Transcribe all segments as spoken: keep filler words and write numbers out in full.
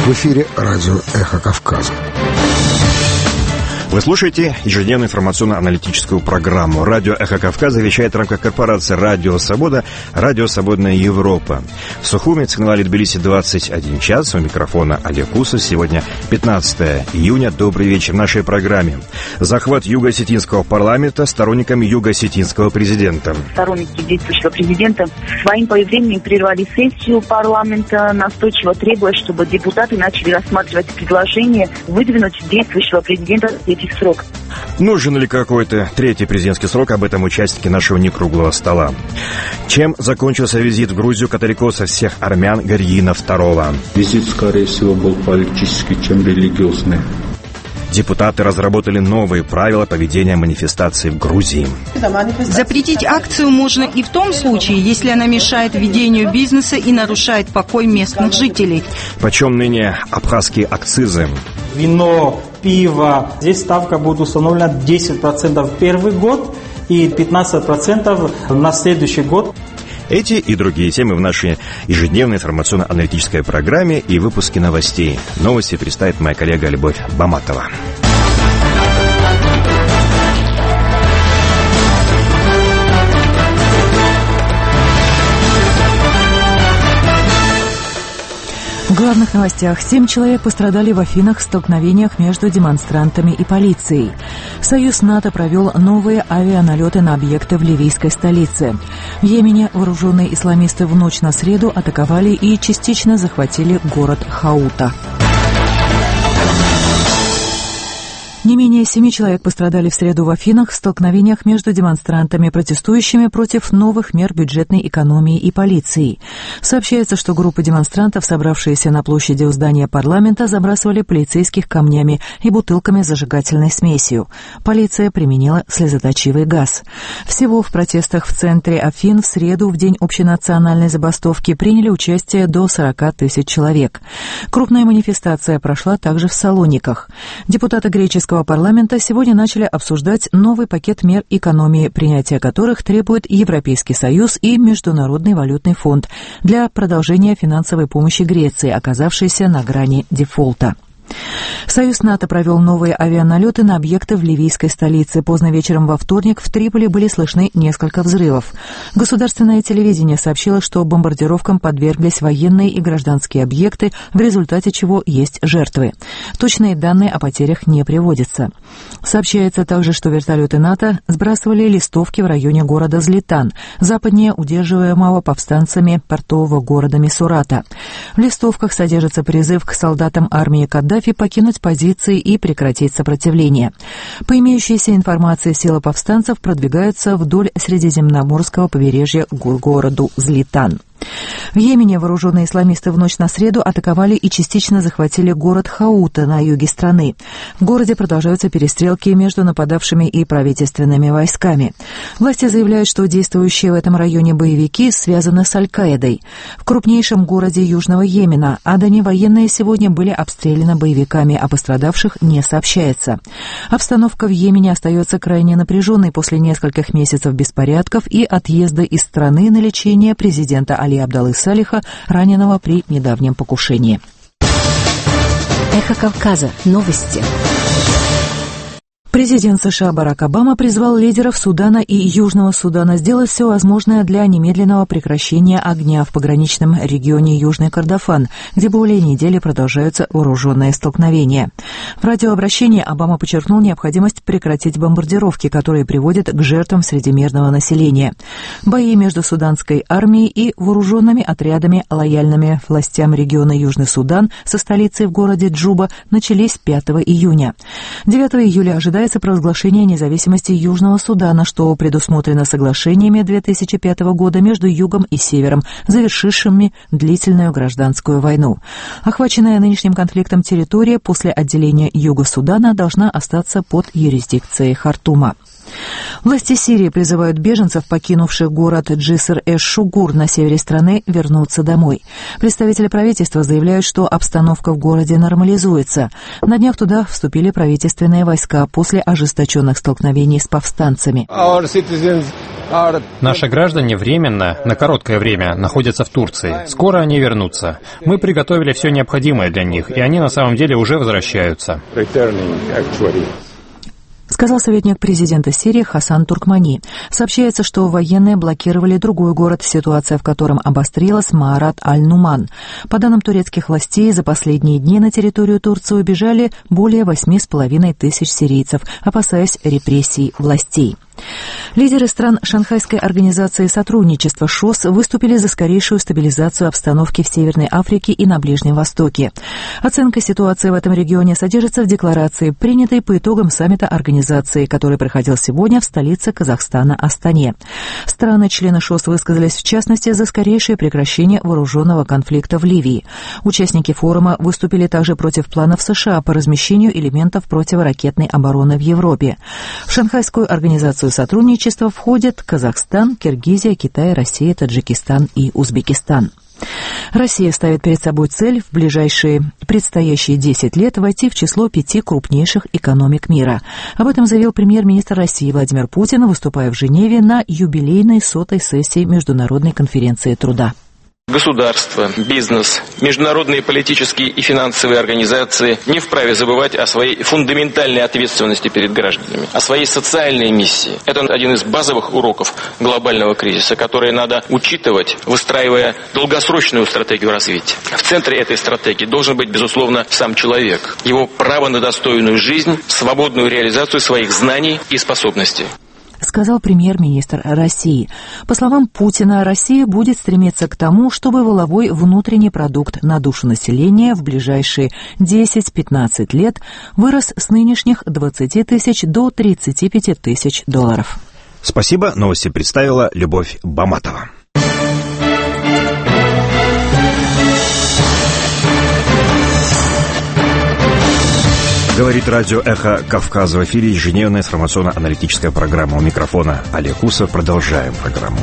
В эфире радио «Эхо Кавказа». Вы слушаете ежедневную информационно-аналитическую программу. Радио «Эхо Кавказа» вещает в рамках корпорации «Радио Свобода», «Радио Свободная Европа». В Сухуми, Цхинвале, Тбилиси, двадцать один час. У микрофона Олег Усов. Сегодня пятнадцатое июня. Добрый вечер в нашей программе. Захват юго-осетинского парламента сторонниками юго-осетинского президента. Сторонники действующего президента своим появлением прервали сессию парламента, настойчиво требуя, чтобы депутаты начали рассматривать предложение выдвинуть действующего президента срок. Нужен ли какой-то третий президентский срок? Об этом участники нашего некруглого стола. Чем закончился визит в Грузию католикоса всех армян Гарьина второго? Визит, скорее всего, был политический, чем религиозный. Депутаты разработали новые правила поведения манифестаций в Грузии. Запретить акцию можно и в том случае, если она мешает ведению бизнеса и нарушает покой местных жителей. Почем ныне абхазские акцизы? Вино, пиво. Здесь ставка будет установлена десять процентов в первый год и пятнадцать процентов на следующий год. Эти и другие темы в нашей ежедневной информационно-аналитической программе и выпуске новостей. Новости представит моя коллега Любовь Баматова. В главных новостях. Семь человек пострадали в Афинах в столкновениях между демонстрантами и полицией. Союз НАТО провел новые авианалеты на объекты в ливийской столице. В Йемене вооруженные исламисты в ночь на среду атаковали и частично захватили город Хаута. Не менее семи человек пострадали в среду в Афинах в столкновениях между демонстрантами, протестующими против новых мер бюджетной экономии и полицией. Сообщается, что группа демонстрантов, собравшиеся на площади у здания парламента, забрасывали полицейских камнями и бутылками с зажигательной смесью. Полиция применила слезоточивый газ. Всего в протестах в центре Афин в среду, в день общенациональной забастовки, приняли участие до сорока тысяч человек. Крупная манифестация прошла также в Салониках. Депутаты греческого парламента сегодня начали обсуждать новый пакет мер экономии, принятие которых требует Европейский Союз и Международный валютный фонд для продолжения финансовой помощи Греции, оказавшейся на грани дефолта. Союз НАТО провел новые авианалеты на объекты в ливийской столице. Поздно вечером во вторник в Триполи были слышны несколько взрывов. Государственное телевидение сообщило, что бомбардировкам подверглись военные и гражданские объекты, в результате чего есть жертвы. Точные данные о потерях не приводятся. Сообщается также, что вертолеты НАТО сбрасывали листовки в районе города Злитан, западнее удерживаемого повстанцами портового города Мисурата. В листовках содержится призыв к солдатам армии Каддафи покинуть позиции и прекратить сопротивление. По имеющейся информации, силы повстанцев продвигаются вдоль Средиземноморского побережья к городу Злитан. В Йемене вооруженные исламисты в ночь на среду атаковали и частично захватили город Хаута на юге страны. В городе продолжаются перестрелки между нападавшими и правительственными войсками. Власти заявляют, что действующие в этом районе боевики связаны с Аль-Каидой. В крупнейшем городе Южного Йемена Адане военные сегодня были обстреляны боевиками, о пострадавших не сообщается. Обстановка в Йемене остается крайне напряженной после нескольких месяцев беспорядков и отъезда из страны на лечение президента Али Абдаллы Салиха, раненого при недавнем покушении. Эхо Кавказа. Новости. Президент США Барак Обама призвал лидеров Судана и Южного Судана сделать все возможное для немедленного прекращения огня в пограничном регионе Южный Кордофан, где более недели продолжаются вооруженные столкновения. В радиообращении Обама подчеркнул необходимость прекратить бомбардировки, которые приводят к жертвам среди мирного населения. Бои между суданской армией и вооруженными отрядами, лояльными властям региона Южный Судан со столицей в городе Джуба, начались пятого июня. девятого июля ожидается провозглашение независимости Южного Судана, что предусмотрено соглашениями две тысячи пятого года между Югом и Севером, завершившими длительную гражданскую войну. Охваченная нынешним конфликтом территория после отделения Юга Судана должна остаться под юрисдикцией Хартума. Власти Сирии призывают беженцев, покинувших город Джиср-эш-Шугур на севере страны, вернуться домой. Представители правительства заявляют, что обстановка в городе нормализуется. На днях туда вступили правительственные войска после ожесточенных столкновений с повстанцами. Наши граждане временно, на короткое время, находятся в Турции. Скоро они вернутся. Мы приготовили все необходимое для них, и они на самом деле уже возвращаются. Сказал советник президента Сирии Хасан Туркмани. Сообщается, что военные блокировали другой город, ситуация в котором обострилась, Маарат аль-Нуман. По данным турецких властей, за последние дни на территорию Турции убежали более восьми с половиной тысяч сирийцев, опасаясь репрессий властей. Лидеры стран Шанхайской организации сотрудничества ШОС выступили за скорейшую стабилизацию обстановки в Северной Африке и на Ближнем Востоке. Оценка ситуации в этом регионе содержится в декларации, принятой по итогам саммита организации, который проходил сегодня в столице Казахстана Астане. Страны-члены ШОС высказались в частности за скорейшее прекращение вооруженного конфликта в Ливии. Участники форума выступили также против планов США по размещению элементов противоракетной обороны в Европе. В Шанхайскую организацию сотрудничества входят Казахстан, Киргизия, Китай, Россия, Таджикистан и Узбекистан. Россия ставит перед собой цель в ближайшие предстоящие десять лет войти в число пяти крупнейших экономик мира. Об этом заявил премьер-министр России Владимир Путин, выступая в Женеве на юбилейной сотой сессии Международной конференции труда. Государство, бизнес, международные политические и финансовые организации не вправе забывать о своей фундаментальной ответственности перед гражданами, о своей социальной миссии. Это один из базовых уроков глобального кризиса, которые надо учитывать, выстраивая долгосрочную стратегию развития. В центре этой стратегии должен быть, безусловно, сам человек, его право на достойную жизнь, свободную реализацию своих знаний и способностей. Сказал премьер-министр России. По словам Путина, Россия будет стремиться к тому, чтобы валовой внутренний продукт на душу населения в ближайшие десять-пятнадцать лет вырос с нынешних двадцати тысяч до тридцати пяти тысяч долларов. Спасибо. Новости представила Любовь Баматова. Говорит радио «Эхо Кавказа». В эфире ежедневная информационно-аналитическая программа. У микрофона Олег Усов. Продолжаем программу.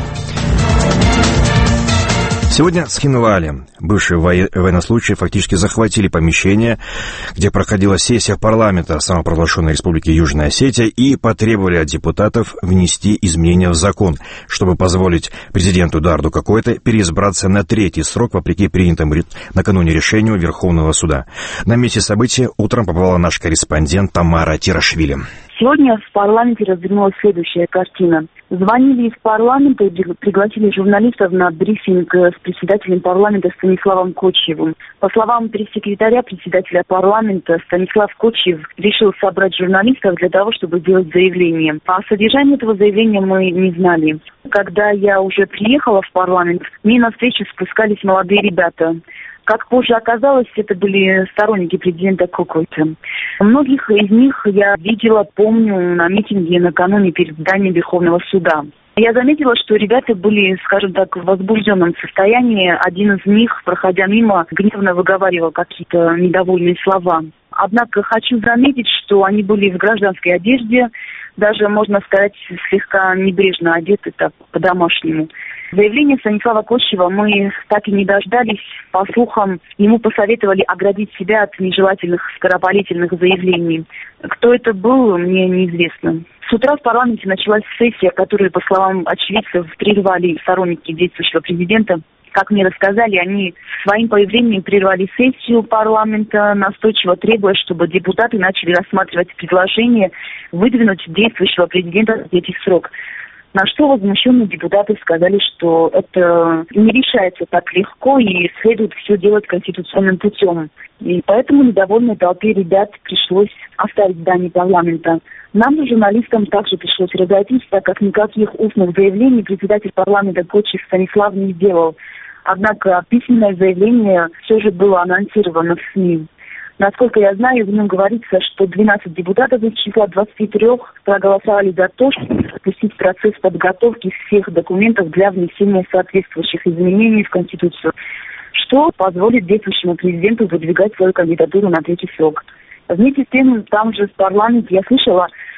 Сегодня в Схинвале бывшие военнослужащие фактически захватили помещение, где проходила сессия парламента самопровозглашенной Республики Южная Осетия, и потребовали от депутатов внести изменения в закон, чтобы позволить президенту Эдуарду Кокойте переизбраться на третий срок, вопреки принятому накануне решению Верховного суда. На месте события утром побывала наш корреспондент Тамара Тирашвили. Сегодня в парламенте развернулась следующая картина. Звонили из парламента и пригласили журналистов на брифинг с председателем парламента Станиславом Кочиевым. По словам пресс-секретаря председателя парламента, Станислав Кочиев решил собрать журналистов для того, чтобы сделать заявление. О содержании этого заявления мы не знали. Когда я уже приехала в парламент, мне навстречу спускались молодые ребята. Как позже оказалось, это были сторонники президента Кокойте. Многих из них я видела, помню, на митинге накануне перед зданием Верховного суда. Я заметила, что ребята были, скажем так, в возбужденном состоянии. Один из них, проходя мимо, гневно выговаривал какие-то недовольные слова. Однако хочу заметить, что они были в гражданской одежде, даже, можно сказать, слегка небрежно одеты, так, по-домашнему. Заявление Станислава Кочиева мы так и не дождались. По слухам, ему посоветовали оградить себя от нежелательных скоропалительных заявлений. Кто это был, мне неизвестно. С утра в парламенте началась сессия, которую, по словам очевидцев, прервали сторонники действующего президента. Как мне рассказали, они своим появлением прервали сессию парламента, настойчиво требуя, чтобы депутаты начали рассматривать предложение выдвинуть действующего президента на третий срок. На что возмущенные депутаты сказали, что это не решается так легко и следует все делать конституционным путем. И поэтому недовольной толпе ребят пришлось оставить здание парламента. Нам, журналистам, также пришлось разойтись, так как никаких устных заявлений председатель парламента Кочиев Станислав не сделал. Однако письменное заявление все же было анонсировано в СМИ. Насколько я знаю, в нем говорится, что двенадцать депутатов из числа двадцати трёх проголосовали за то, чтобы запустить процесс подготовки всех документов для внесения соответствующих изменений в Конституцию, что позволит действующему президенту выдвигать свою кандидатуру на третий срок. Вместе с тем, там же в парламенте я слышала,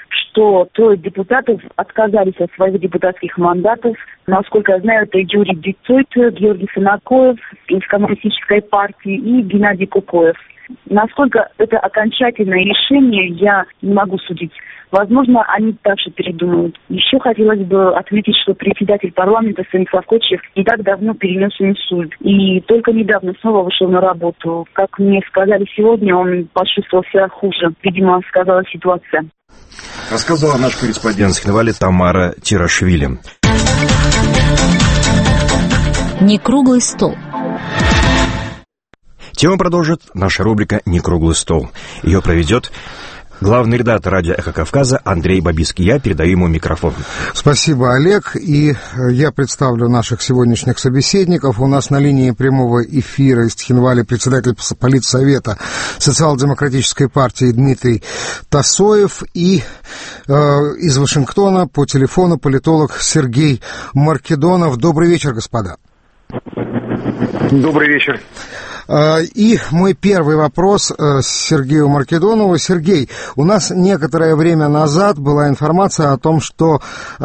что трое депутатов отказались от своих депутатских мандатов. Насколько я знаю, это Юрий Дицойт, Георгий Санакоев из Коммунистической партии и Геннадий Кукоев. Насколько это окончательное решение, я не могу судить. Возможно, они также передумают. Еще хотелось бы отметить, что председатель парламента Станислав Кочиев не так давно перенес инсульт. И только недавно снова вышел на работу. Как мне сказали сегодня, он почувствовал себя хуже. Видимо, сказалась ситуация. Рассказывала наш корреспондент с Хинвали Тамара Тирашвили. Не круглый стол. Тему продолжит наша рубрика «Не круглый стол». Ее проведет главный редактор радио «Эхо Кавказа» Андрей Бабицкий. Я передаю ему микрофон. Спасибо, Олег. И я представлю наших сегодняшних собеседников. У нас на линии прямого эфира из Тхинвали председатель Политсовета Социал-демократической партии Дмитрий Тасоев и э, из Вашингтона по телефону политолог Сергей Маркедонов. Добрый вечер, господа. Добрый вечер. И мой первый вопрос Сергею Маркедонову. Сергей, у нас некоторое время назад была информация о том, что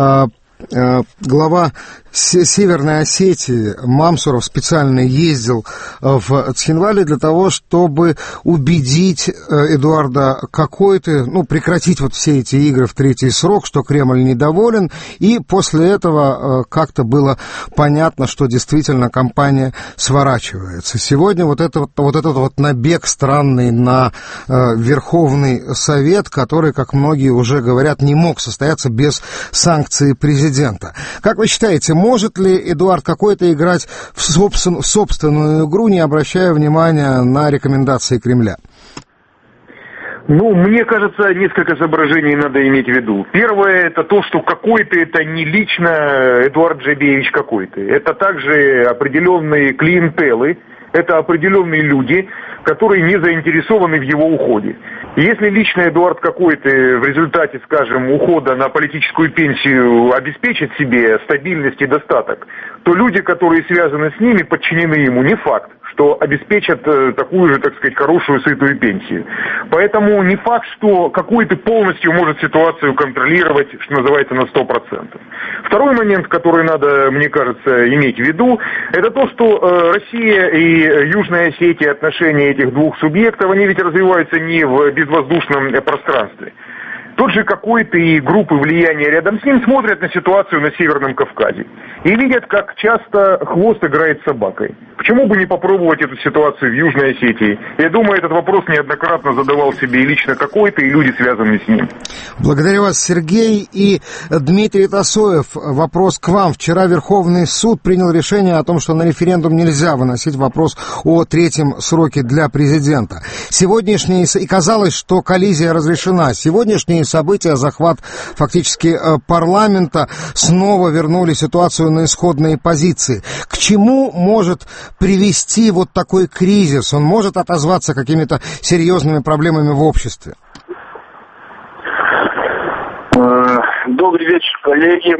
глава Северной Осетии Мамсуров специально ездил в Цхинвали для того, чтобы убедить Эдуарда Какойты, ну, прекратить вот все эти игры в третий срок, что Кремль недоволен, и после этого как-то было понятно, что действительно кампания сворачивается. Сегодня вот, это, вот этот вот набег странный на Верховный Совет, который, как многие уже говорят, не мог состояться без санкций президента. Как вы считаете, может ли Эдуард Какойта играть в, собствен, в собственную игру, не обращая внимания на рекомендации Кремля? Ну, мне кажется, несколько соображений надо иметь в виду. Первое, это то, что Какойта это не лично Эдуард Джабеевич Какойта. Это также определенные клиентелы, это определенные люди, которые не заинтересованы в его уходе. И если лично Эдуард Какойта в результате, скажем, ухода на политическую пенсию обеспечит себе стабильность и достаток, то люди, которые связаны с ними, подчинены ему, не факт, что обеспечат э, такую же, так сказать, хорошую, сытую пенсию. Поэтому не факт, что Какойта полностью может ситуацию контролировать, что называется, на сто процентов. Второй момент, который надо, мне кажется, иметь в виду, это то, что э, Россия и Южная Осетия, отношения этих двух субъектов, они ведь развиваются не в безвоздушном пространстве. Тот же Какойта и группы влияния рядом с ним смотрят на ситуацию на Северном Кавказе и видят, как часто хвост играет с собакой. Почему бы не попробовать эту ситуацию в Южной Осетии? Я думаю, этот вопрос неоднократно задавал себе и лично Какойта, и люди, связанные с ним. Благодарю вас, Сергей. И Дмитрий Тасоев, вопрос к вам. Вчера Верховный суд принял решение о том, что на референдум нельзя выносить вопрос о третьем сроке для президента. Сегодняшние, и казалось, что коллизия разрешена. Сегодняшние события, захват фактически парламента, снова вернули ситуацию на исходные позиции. К чему может привести вот такой кризис? Он может отозваться какими-то серьезными проблемами в обществе? Добрый вечер, коллеги.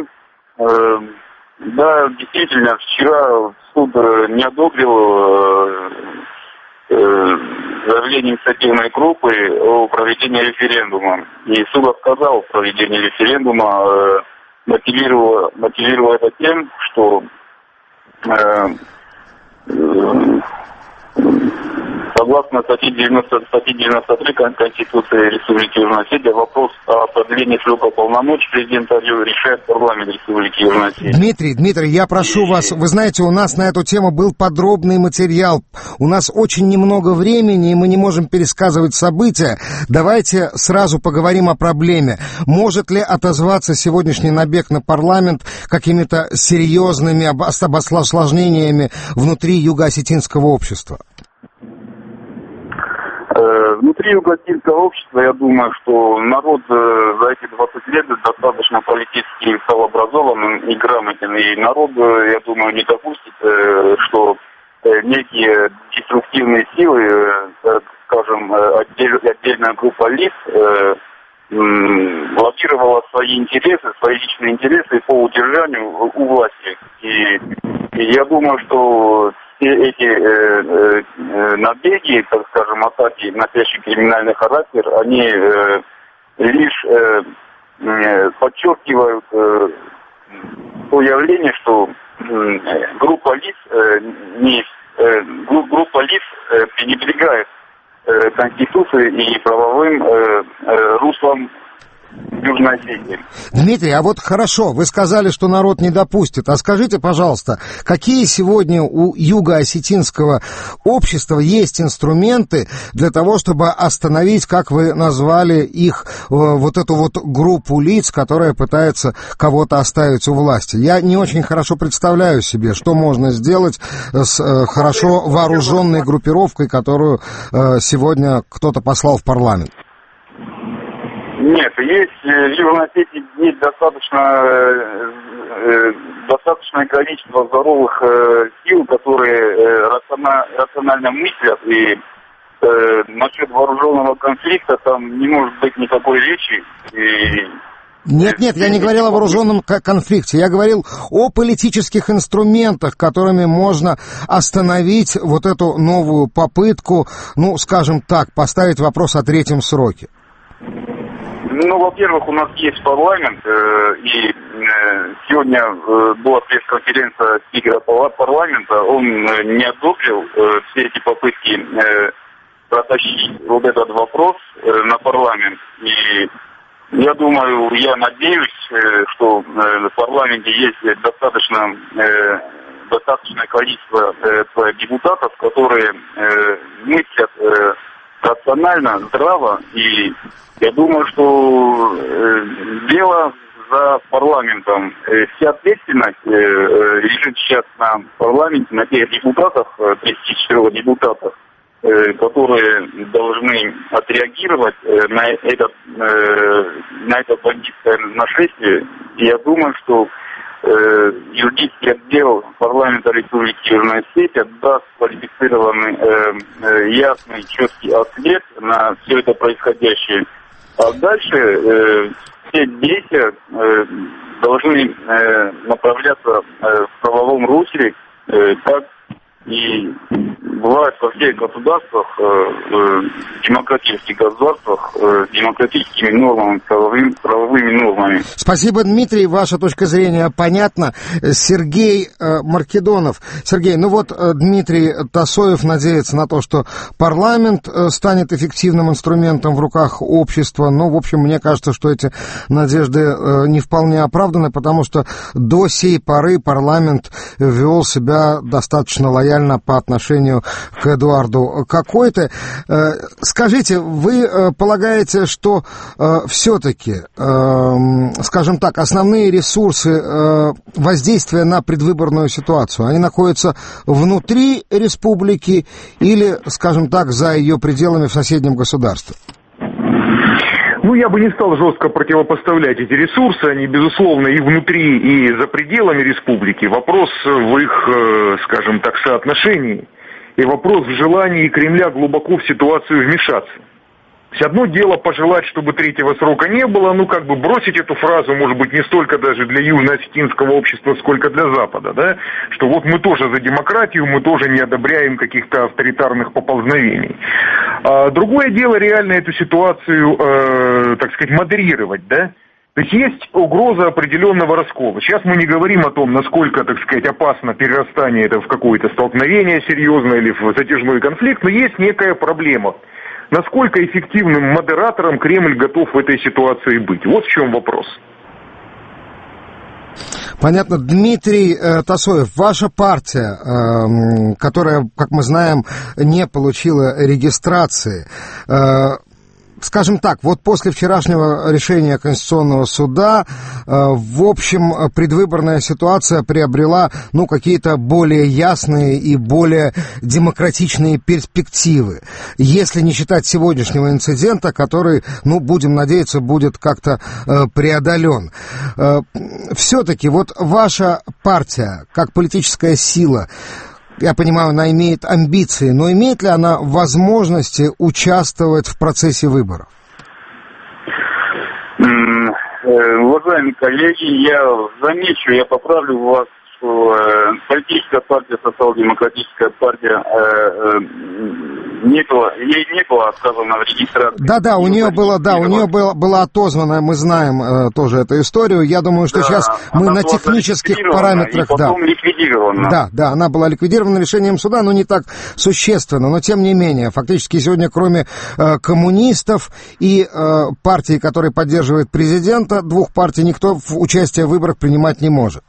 Да, действительно, вчера суд не одобрил заявление инициативной группы о проведении референдума. И суд отказал в проведении референдума, мотивируя, мотивируя это тем, что э, э, согласно статье девяносто три Конституции Республики Южная Осетия, вопрос о продлении срока полномочий президента решает парламент Республики Южная Осетия. Дмитрий, Дмитрий, я прошу вас, вы знаете, у нас на эту тему был подробный материал. У нас очень немного времени, и мы не можем пересказывать события. Давайте сразу поговорим о проблеме. Может ли отозваться сегодняшний набег на парламент какими-то серьезными осложнениями внутри юго-осетинского общества? Внутри юго-осетинского общества, я думаю, что народ за эти двадцать лет достаточно политически стал образованным и грамотным. И народ, я думаю, не допустит, что некие деструктивные силы, скажем, отдельная группа лиц, лоббировала свои интересы, свои личные интересы по удержанию у власти. И, и я думаю, что все эти э, э, набеги, так скажем, атаки, носящие криминальный характер, они э, лишь э, подчеркивают то явление, что группа лиц не группа лиц пренебрегает Конституцией и правовым руслом Южной Осетии. Дмитрий, а вот хорошо, вы сказали, что народ не допустит. А скажите, пожалуйста, какие сегодня у юго-осетинского общества есть инструменты для того, чтобы остановить, как вы назвали их, вот эту вот группу лиц, которая пытается кого-то оставить у власти? Я не очень хорошо представляю себе, что можно сделать с хорошо вооруженной группировкой, которую сегодня кто-то послал в парламент. Нет, есть в Южной Осетии есть достаточно, э, достаточное количество здоровых э, сил, которые э, рациона, рационально мыслят, и э, насчет вооруженного конфликта там не может быть никакой речи. И... Нет, нет, я не говорил о вооруженном конфликте, я говорил о политических инструментах, которыми можно остановить вот эту новую попытку, ну, скажем так, поставить вопрос о третьем сроке. Ну, во-первых, у нас есть парламент, э, и э, сегодня э, была пресс-конференция спикера парламента, он э, не одобрил э, все эти попытки э, протащить вот этот вопрос э, на парламент. И я думаю, я надеюсь, э, что э, в парламенте есть достаточно, э, достаточное количество э, депутатов, которые э, мыслят э, рационально, здраво, и я думаю, что э, дело за парламентом. Э, вся ответственность э, лежит сейчас на парламенте, на тех депутатах, тридцати четырёх депутатов, э, которые должны отреагировать э, на, этот, э, на это бандитское нашествие. И я думаю, что э, юридический отдел парламента Республики Южная Осетия даст квалифицированный, э, э, ясный, четкий ответ на все это происходящее. А дальше э, все действия э, должны э, направляться э, в правовом русле, э, как и бывает во всех государствах, э, э, демократических государствах, э, демократическими нормами, правовыми, правовыми нормами. Спасибо, Дмитрий, ваша точка зрения понятна. Сергей э, Маркедонов. Сергей, ну вот э, Дмитрий Тасоев надеется на то, что парламент э, станет эффективным инструментом в руках общества. Ну, в общем, мне кажется, что эти надежды э, не вполне оправданы, потому что до сей поры парламент вел себя достаточно лояльно по отношению к Эдуарду Какой-то. Скажите, вы полагаете, что все-таки, скажем так, основные ресурсы воздействия на предвыборную ситуацию, они находятся внутри республики или, скажем так, за ее пределами в соседнем государстве? Ну, я бы не стал жестко противопоставлять эти ресурсы, они, безусловно, и внутри, и за пределами республики. Вопрос в их, скажем так, соотношении, и вопрос в желании Кремля глубоко в ситуацию вмешаться. То есть одно дело пожелать, чтобы третьего срока не было, ну, как бы бросить эту фразу, может быть, не столько даже для южно-осетинского общества, сколько для Запада, да, что вот мы тоже за демократию, мы тоже не одобряем каких-то авторитарных поползновений. А другое дело реально эту ситуацию, э, так сказать, модерировать, да. То есть есть угроза определенного раскола. Сейчас мы не говорим о том, насколько, так сказать, опасно перерастание это в какое-то столкновение серьезное или в затяжной конфликт, но есть некая проблема. Насколько эффективным модератором Кремль готов в этой ситуации быть? Вот в чем вопрос. Понятно. Дмитрий э, Тасоев, ваша партия, э, которая, как мы знаем, не получила регистрации, э, скажем так, вот после вчерашнего решения Конституционного суда, э, в общем, предвыборная ситуация приобрела, ну, какие-то более ясные и более демократичные перспективы, если не считать сегодняшнего инцидента, который, ну, будем надеяться, будет как-то э, преодолен. Э, все-таки вот ваша партия, как политическая сила, я понимаю, она имеет амбиции, но имеет ли она возможности участвовать в процессе выборов? Уважаемые коллеги, я замечу, я поправлю вас, что политическая партия, социал-демократическая партия не было, ей не было отказано в регистрации. Да-да, у нее было, да, у нее было, была отозвана, мы знаем э, тоже эту историю. Я думаю, что да, сейчас мы на технических параметрах, и потом да, ликвидирована. Да, да, она была ликвидирована решением суда, но не так существенно, но тем не менее, фактически сегодня, кроме э, коммунистов и э, партии, которая поддерживает президента, двух партий никто в участие в выборах принимать не может.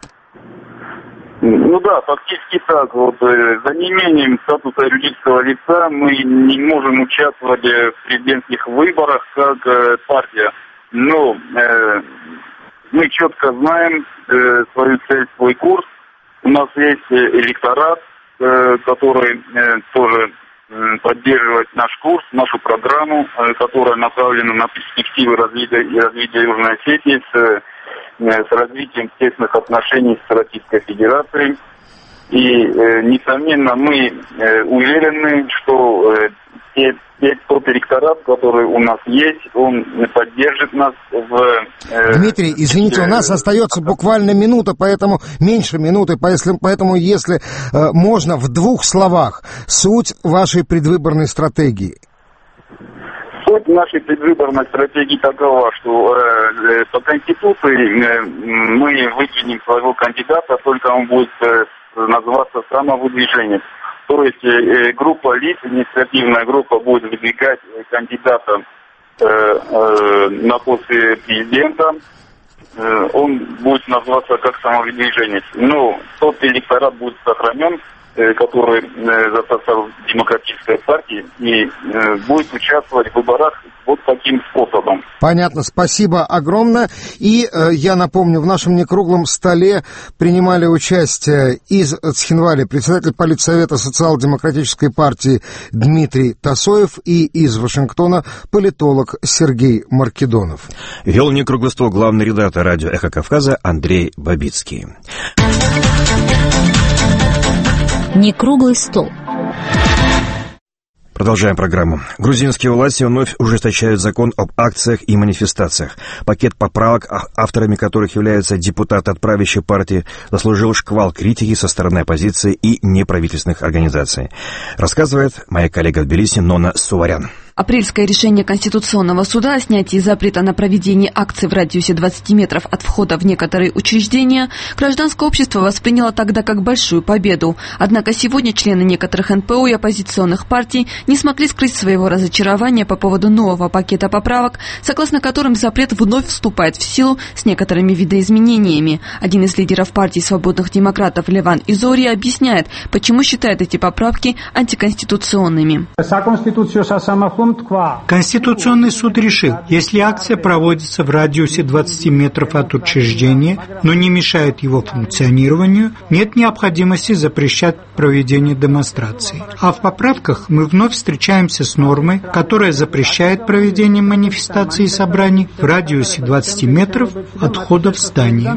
Ну да, фактически так. Вот, э, за неимением статуса юридического лица мы не можем участвовать в президентских выборах как э, партия. Но э, мы четко знаем э, свою цель, свой курс. У нас есть электорат, э, который э, тоже э, поддерживает наш курс, нашу программу, э, которая направлена на перспективы развития, развития Южной Осетии с э, с развитием тесных отношений с Российской Федерацией. И, э, несомненно, мы э, уверены, что э, те, те, тот электорат, который у нас есть, он поддержит нас в... Э, Дмитрий, извините, э, у нас остается буквально минута, поэтому меньше минуты, поэтому если э, можно в двух словах суть вашей предвыборной стратегии. Суть нашей предвыборной стратегии такова, что э, по Конституции э, мы выдвинем своего кандидата, только он будет э, называться самовыдвиженец. То есть э, группа лиц, инициативная группа будет выдвигать кандидата э, э, на пост президента. Э, он будет называться как самовыдвиженец. Но тот электорат будет сохранен, который за состав демократической партии и э, будет участвовать в выборах вот таким способом. Понятно, спасибо огромное. И э, я напомню, в нашем некруглом столе принимали участие из Цхинвали председатель политсовета социал-демократической партии Дмитрий Тасоев и из Вашингтона политолог Сергей Маркедонов. Вел некруглый стол главный редактор радио «Эхо Кавказа» Андрей Бабицкий. Некруглый стол. Продолжаем программу. Грузинские власти вновь ужесточают закон об акциях и манифестациях. Пакет поправок, авторами которых являются депутаты от правящей партии, заслужил шквал критики со стороны оппозиции и неправительственных организаций. Рассказывает моя коллега в Тбилиси Нона Суварян. Апрельское решение Конституционного суда о снятии запрета на проведение акций в радиусе двадцати метров от входа в некоторые учреждения гражданское общество восприняло тогда как большую победу. Однако сегодня члены некоторых эн пэ о и оппозиционных партий не смогли скрыть своего разочарования по поводу нового пакета поправок, согласно которым запрет вновь вступает в силу с некоторыми видоизменениями. Один из лидеров партии свободных демократов Леван Изори объясняет, почему считает эти поправки антиконституционными. Конституционный суд решил, если акция проводится в радиусе двадцати метров от учреждения, но не мешает его функционированию, нет необходимости запрещать проведение демонстрации. А в поправках мы вновь встречаемся с нормой, которая запрещает проведение манифестаций и собраний в радиусе двадцати метров от входа в здание.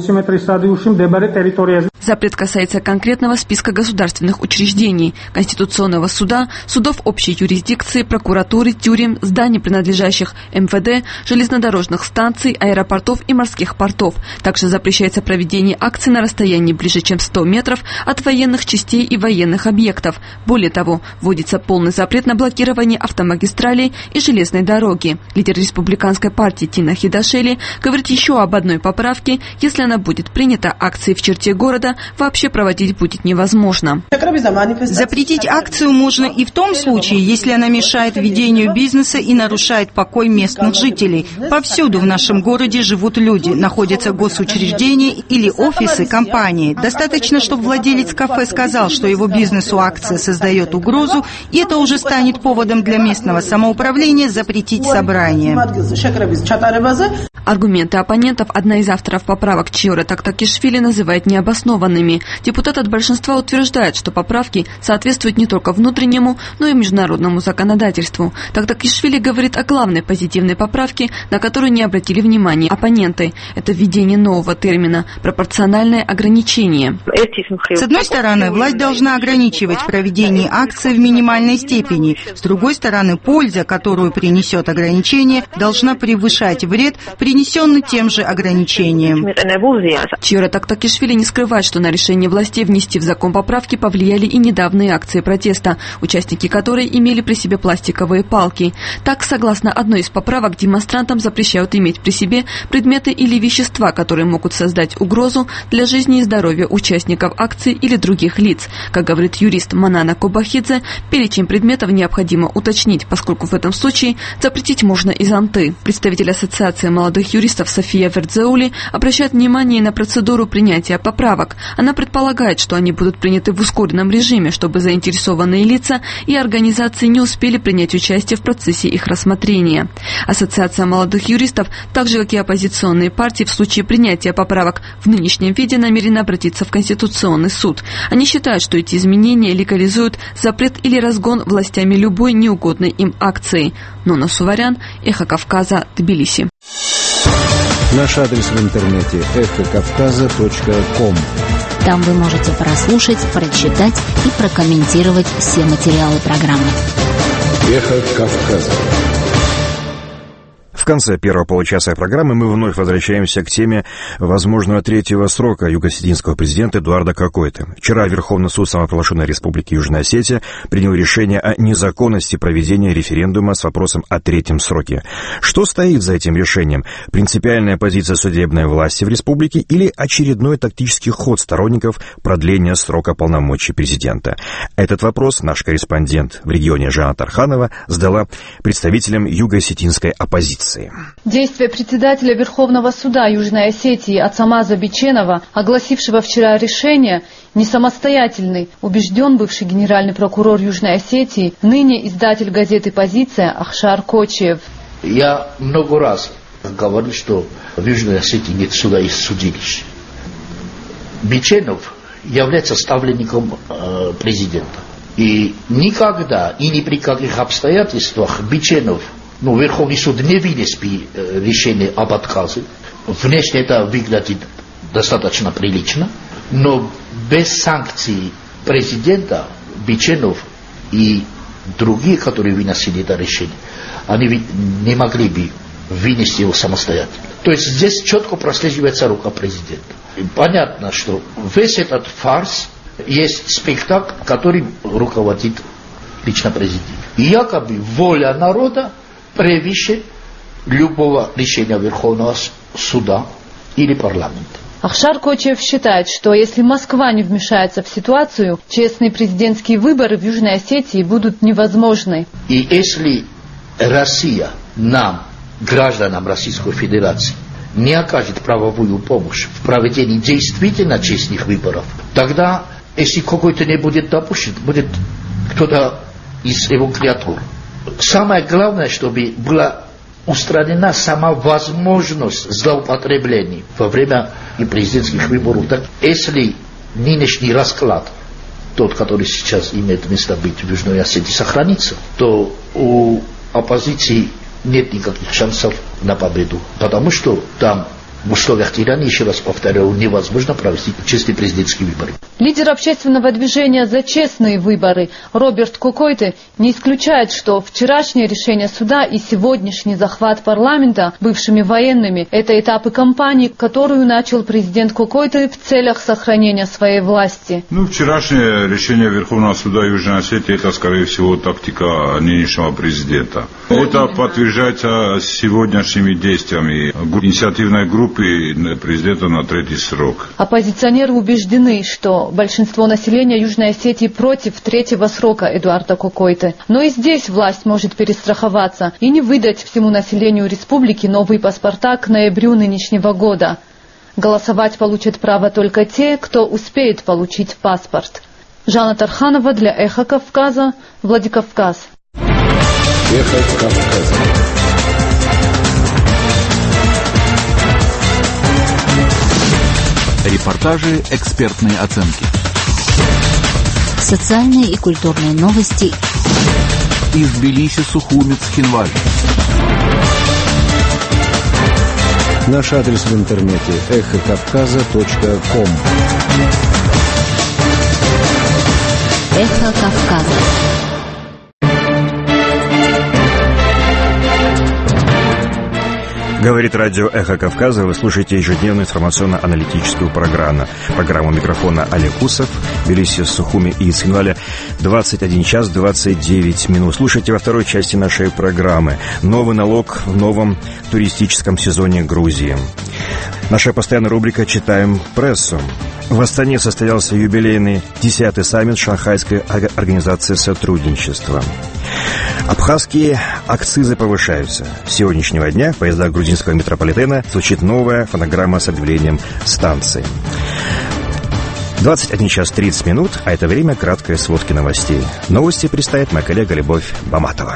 Запрет касается конкретного списка государственных учреждений, Конституционного суда, судов общей юрисдикции, прокуратуры, тюрем, зданий, принадлежащих эм вэ дэ, железнодорожных станций, аэропортов и морских портов. Также запрещается проведение акций на расстоянии ближе, чем сто метров от военных частей и военных объектов. Более того, вводится полный запрет на блокирование автомагистралей и железной дороги. Лидер республиканской партии Тина Хидашели говорит еще об одной поправке: если она будет принята, акции в черте города вообще проводить будет невозможно. Запретить акцию можно и в том случае, если она мешает ведению бизнеса и нарушает покой местных жителей. Повсюду в нашем городе живут люди, находятся госучреждения или офисы компании. Достаточно, чтобы владелец кафе сказал, что его бизнесу акция создает угрозу, и это уже станет поводом для местного самоуправления запретить собрание. Аргументы оппонентов одна из авторов поправок Чиора Тактакишвили называет необоснованными. Депутат от большинства утверждает, что поправки соответствуют не только внутреннему, но и международному законодательству. правительству. Тактакишвили говорит о главной позитивной поправке, на которую не обратили внимания оппоненты. Это введение нового термина «пропорциональное ограничение». С одной стороны, власть должна ограничивать проведение акций в минимальной степени. С другой стороны, польза, которую принесет ограничение, должна превышать вред, принесенный тем же ограничением. Чиора Тактакишвили не скрывает, что на решение властей внести в закон поправки повлияли и недавние акции протеста, участники которой имели при себе пластиковые палки. Так, согласно одной из поправок, демонстрантам запрещают иметь при себе предметы или вещества, которые могут создать угрозу для жизни и здоровья участников акций или других лиц. Как говорит юрист Манана Кобахидзе, перечень предметов необходимо уточнить, поскольку в этом случае запретить можно и зонты. Представитель Ассоциации молодых юристов София Вердзеули обращает внимание на процедуру принятия поправок. Она предполагает, что они будут приняты в ускоренном режиме, чтобы заинтересованные лица и организации не успели принять участие в процессе их рассмотрения. Ассоциация молодых юристов, так же как и оппозиционные партии, в случае принятия поправок в нынешнем виде намерены обратиться в Конституционный суд. Они считают, что эти изменения легализуют запрет или разгон властями любой неугодной им акции. Нона Суварян, Эхо Кавказа, Тбилиси. Наш адрес в интернете эхо кавказа точка ком. Там вы можете прослушать, прочитать и прокомментировать все материалы программы. Эхо Кавказа. В конце первого получаса программы мы вновь возвращаемся к теме возможного третьего срока юго-осетинского президента Эдуарда Кокойты. Вчера Верховный суд самопровозглашенной Республики Южная Осетия принял решение о незаконности проведения референдума с вопросом о третьем сроке. Что стоит за этим решением? Принципиальная позиция судебной власти в республике или очередной тактический ход сторонников продления срока полномочий президента? Этот вопрос наш корреспондент в регионе Жанна Тарханова задала представителям юго-осетинской оппозиции. Действия председателя Верховного суда Южной Осетии Ацамаза Биченова, огласившего вчера решение, не самостоятельный, убежден бывший генеральный прокурор Южной Осетии, ныне издатель газеты «Позиция» Ахшар Кочиев. Я много раз говорил, что в Южной Осетии нет суда и судилищ. Биченов является ставленником э, президента. И никогда и ни при каких обстоятельствах Биченов, ну, Верховный суд не вынес решение об отказе. Внешне это выглядит достаточно прилично, но без санкций президента Биченов и другие, которые выносили это решение, они не могли бы вынести его самостоятельно. То есть здесь четко прослеживается рука президента. И понятно, что весь этот фарс есть спектакль, которым руководит лично президент. И якобы воля народа превыше любого решения Верховного суда или парламента. Ахшар Кочиев считает, что если Москва не вмешается в ситуацию, честные президентские выборы в Южной Осетии будут невозможны. И если Россия нам, гражданам Российской Федерации, не окажет правовую помощь в проведении действительно честных выборов, тогда, если какой-то не будет допущен, будет кто-то из его креатур. Самое главное, чтобы была устранена сама возможность злоупотреблений во время президентских выборов. Так, если нынешний расклад, тот, который сейчас имеет место быть в Южной Осетии, сохранится, то у оппозиции нет никаких шансов на победу, потому что там в условиях тирании, еще раз повторяю, невозможно провести честные президентские выборы. Лидер общественного движения «За честные выборы» Роберт Кокойте не исключает, что вчерашнее решение суда и сегодняшний захват парламента бывшими военными – это этапы кампании, которую начал президент Кокойте в целях сохранения своей власти. Ну, вчерашнее решение Верховного суда Южной Осетии – это, скорее всего, тактика нынешнего президента. Это подтверждается сегодняшними действиями инициативной группы президента на третий срок. Оппозиционеры убеждены, что большинство населения Южной Осетии против третьего срока Эдуарда Кокойте. Но и здесь власть может перестраховаться и не выдать всему населению республики новые паспорта к ноябрю нынешнего года. Голосовать получат право только те, кто успеет получить паспорт. Жанна Тарханова для Эхо Кавказа, Владикавказ. Эхо Кавказа. Репортажи, экспертные оценки. Социальные и культурные новости. Из Тбилиси, Сухуми, Цхинваль. Наш адрес в интернете эхо кавказа точка ком. Эхо Кавказа. Говорит радио «Эхо Кавказа». Вы слушаете ежедневную информационно-аналитическую программу. Программу микрофона Олег Усов, Тбилиси, Сухуми и Цхинваля. двадцать один час двадцать девять минут. Слушайте во второй части нашей программы. Новый налог в новом туристическом сезоне Грузии. Наша постоянная рубрика «Читаем прессу». В Астане состоялся юбилейный десятый саммит Шанхайской организации сотрудничества. Абхазские акцизы повышаются. С сегодняшнего дня в поездах грузинского метрополитена звучит новая фонограмма с объявлением станции. двадцать один час тридцать минут, а это время краткой сводки новостей. Новости представит моя коллега Любовь Баматова.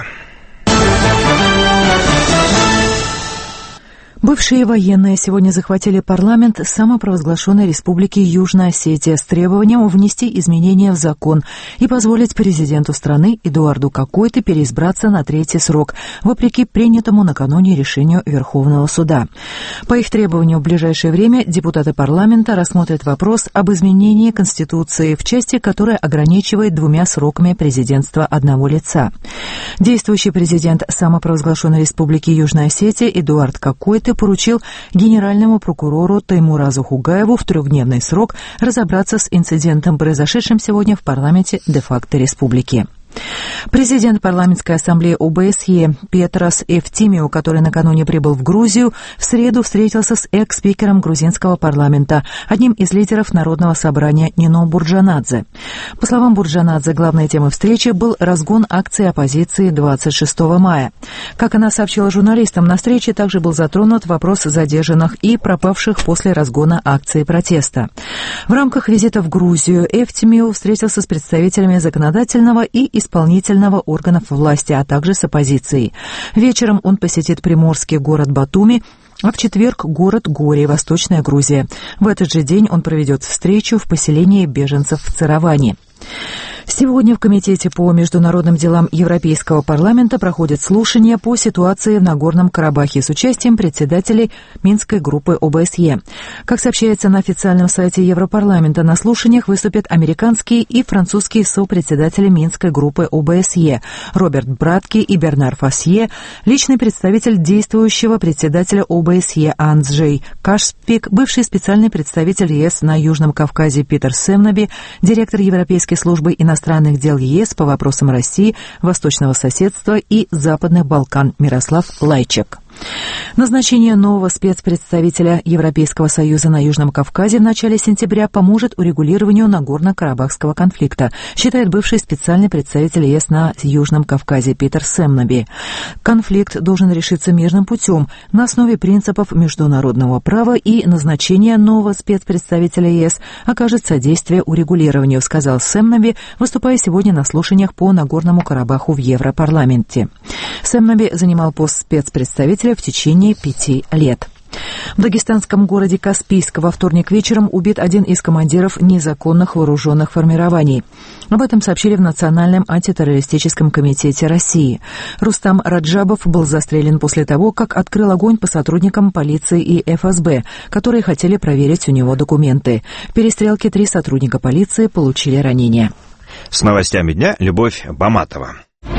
Бывшие военные сегодня захватили парламент самопровозглашенной республики Южная Осетия с требованием внести изменения в закон и позволить президенту страны Эдуарду Кокойте переизбраться на третий срок, вопреки принятому накануне решению Верховного суда. По их требованию в ближайшее время депутаты парламента рассмотрят вопрос об изменении Конституции в части, которая ограничивает двумя сроками президентства одного лица. Действующий президент самопровозглашенной республики Южная Осетия Эдуард Кокойте поручил генеральному прокурору Таймуразу Хугаеву в трехдневный срок разобраться с инцидентом, произошедшим сегодня в парламенте де-факто республики. Президент парламентской ассамблеи ОБСЕ Петрос Эфтимио, который накануне прибыл в Грузию, в среду встретился с экс-спикером грузинского парламента, одним из лидеров Народного собрания Нино Бурджанадзе. По словам Бурджанадзе, главной темой встречи был разгон акции оппозиции двадцать шестого мая. Как она сообщила журналистам, на встрече также был затронут вопрос задержанных и пропавших после разгона акции протеста. В рамках визита в Грузию Эфтимио встретился с представителями законодательного и исполнительного органов власти, а также с оппозицией. Вечером он посетит приморский город Батуми, а в четверг город Гори, Восточная Грузия. В этот же день он проведет встречу в поселении беженцев в Цараване. Сегодня в Комитете по международным делам Европейского парламента проходят слушания по ситуации в Нагорном Карабахе с участием председателей Минской группы ОБСЕ. Как сообщается на официальном сайте Европарламента, на слушаниях выступят американские и французские сопредседатели Минской группы ОБСЕ Роберт Братки и Бернар Фасье, личный представитель действующего председателя ОБСЕ Анджей Кашпик, бывший специальный представитель ЕС на Южном Кавказе Питер Семнаби, директор Европейской службы иностранных иностранных дел ЕС по вопросам России, Восточного соседства и Западных Балкан Мирослав Лайчак. Назначение нового спецпредставителя Европейского Союза на Южном Кавказе в начале сентября поможет урегулированию Нагорно-Карабахского конфликта, считает бывший специальный представитель ЕС на Южном Кавказе Питер Семнаби. Конфликт должен решиться мирным путем на основе принципов международного права, и назначение нового спецпредставителя ЕС окажет содействие урегулированию, сказал Семнаби, выступая сегодня на слушаниях по Нагорному Карабаху в Европарламенте. Семнаби занимал пост спецпредставителя в течение пяти лет. В дагестанском городе Каспийск во вторник вечером убит один из командиров незаконных вооруженных формирований. Об этом сообщили в Национальном антитеррористическом комитете России. Рустам Раджабов был застрелен после того, как открыл огонь по сотрудникам полиции и эф эс бэ, которые хотели проверить у него документы. В перестрелке три сотрудника полиции получили ранения. С новостями дня Любовь Баматова.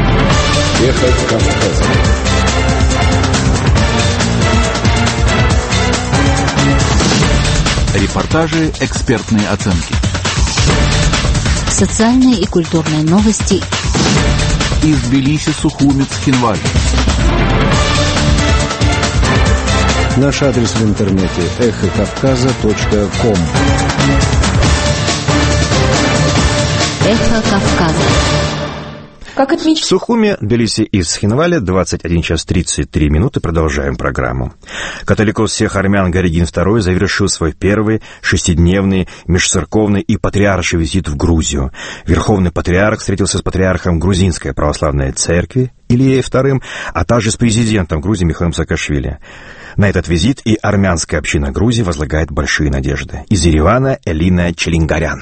Эхо Кавказа. Репортажи, экспертные оценки. Социальные и культурные новости. Из Тбилиси, Сухуми, Цхинваль. Наш адрес в интернете эхо кавказа точка ком. Эхо Кавказа. Как отмечено... В Сухуми, Тбилиси и Цхинвале двадцать один час тридцать три минуты. Продолжаем программу. Католикос всех армян Горигин второй завершил свой первый шестидневный межцерковный и патриарший визит в Грузию. Верховный патриарх встретился с патриархом Грузинской православной церкви Ильей вторым, а также с президентом Грузии Михаилом Саакашвили. На этот визит и армянская община Грузии возлагает большие надежды. Из Еревана Элина Челингарян.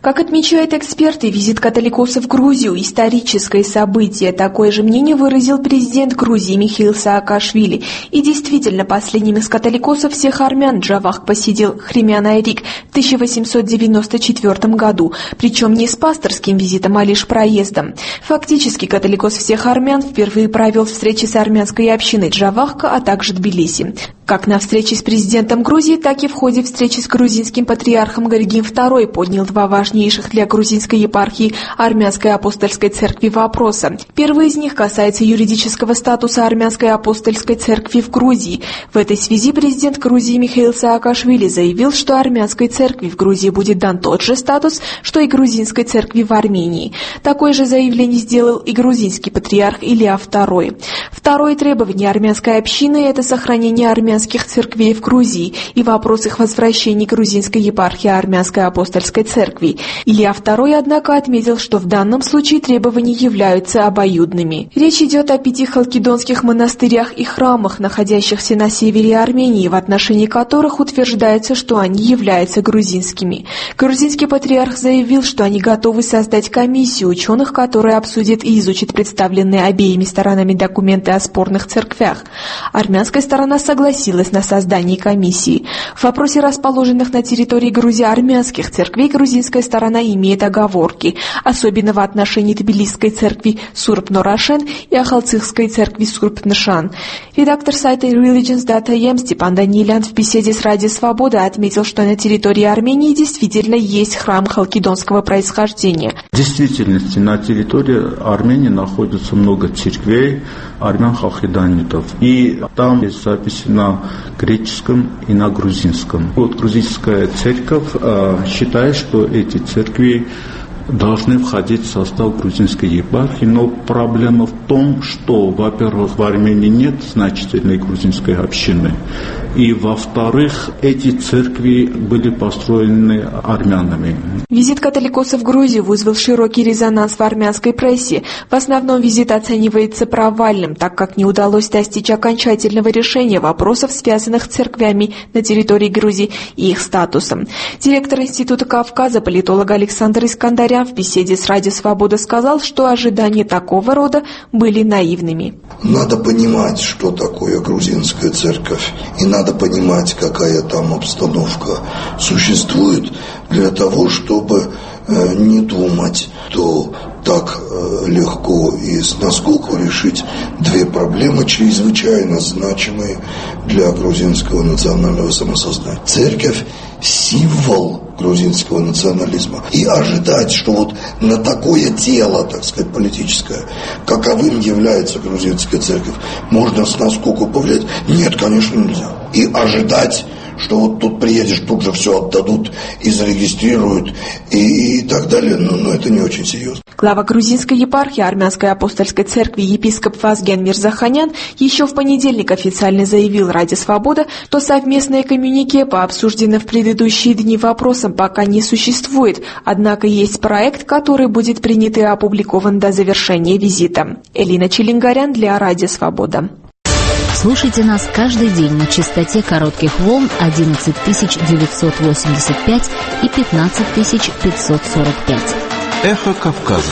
Как отмечают эксперты, визит католикосов в Грузию – историческое событие. Такое же мнение выразил президент Грузии Михаил Саакашвили. И действительно, последним из католикосов всех армян Джавах посетил Хремян Айрик в тысяча восемьсот девяносто четвёртом году, причем не с пасторским визитом, а лишь проездом. Фактически, католикос всех армян впервые провел встречи с армянской общиной Джавахка, а также Тбилиси. Как на встрече с президентом Грузии, так и в ходе встречи с грузинским патриархом Георгием вторым поднял два важнейших для грузинской епархии Армянской апостольской церкви вопроса. Первый из них касается юридического статуса Армянской апостольской церкви в Грузии. В этой связи президент Грузии Михаил Саакашвили заявил, что Армянской церкви в Грузии будет дан тот же статус, что и грузинской церкви в Армении. Такое же заявление сделал и грузинский патриарх Илья второй. Второе требование армянской общины – это сохранение армянских церквей в Грузии и вопрос их возвращения грузинской епархии Армянской апостольской церкви. Илья второй, однако, отметил, что в данном случае требования являются обоюдными. Речь идет о пяти халкидонских монастырях и храмах, находящихся на севере Армении, в отношении которых утверждается, что они являются грузинскими. Грузинский патриарх заявил, что они готовы создать комиссию ученых, которая обсудит и изучит представленные обеими сторонами документы о спорных церквях. Армянская сторона согласилась на создание комиссии. В вопросе расположенных на территории Грузии армянских церквей грузинская сторона имеет оговорки, особенно в отношении Тбилисской церкви Сурб-Норашен и Ахалцихской церкви Сурб-Ншан. Редактор сайта Religions точка ай эм Степан Данилян в беседе с Радио Свобода отметил, что на территории Армении действительно есть храм халкидонского происхождения. В действительности на территории Армении находится много церквей армян-халкидонитов, и там есть записи на греческом и на грузинском. Вот грузинская церковь э, считает, что эти церкви должны входить в состав грузинской епархии, но проблема в том, что, во-первых, в Армении нет значительной грузинской общины, и, во-вторых, эти церкви были построены армянами. Визит католикосов в Грузию вызвал широкий резонанс в армянской прессе. В основном визит оценивается провальным, так как не удалось достичь окончательного решения вопросов, связанных с церквями на территории Грузии и их статусом. Директор Института Кавказа, политолог Александр Искандарян в беседе с Радио Свобода сказал, что ожидания такого рода были наивными. Надо понимать, что такое грузинская церковь, и надо понимать, какая там обстановка существует, для того, чтобы э, не думать, что так э, легко и с наскоку решить две проблемы, чрезвычайно значимые для грузинского национального самосознания. Церковь – символ грузинского национализма. И ожидать, что вот на такое тело, так сказать, политическое, каковым является грузинская церковь, можно с наскоку повлиять, нет, конечно, нельзя. И ожидать, что вот тут приедешь, тут же все отдадут и зарегистрируют, и, и так далее, но, но это не очень серьезно. Глава грузинской епархии Армянской апостольской церкви епископ Вазген Мирзаханян еще в понедельник официально заявил Радио Свобода, что совместное коммюнике по обсужденным в предыдущие дни вопросам пока не существует, однако есть проект, который будет принят и опубликован до завершения визита. Элина Челингарян для Радио Свобода. Слушайте нас каждый день на частоте коротких волн одиннадцать тысяч девятьсот восемьдесят пять и пятнадцать тысяч пятьсот сорок пять. Эхо Кавказа.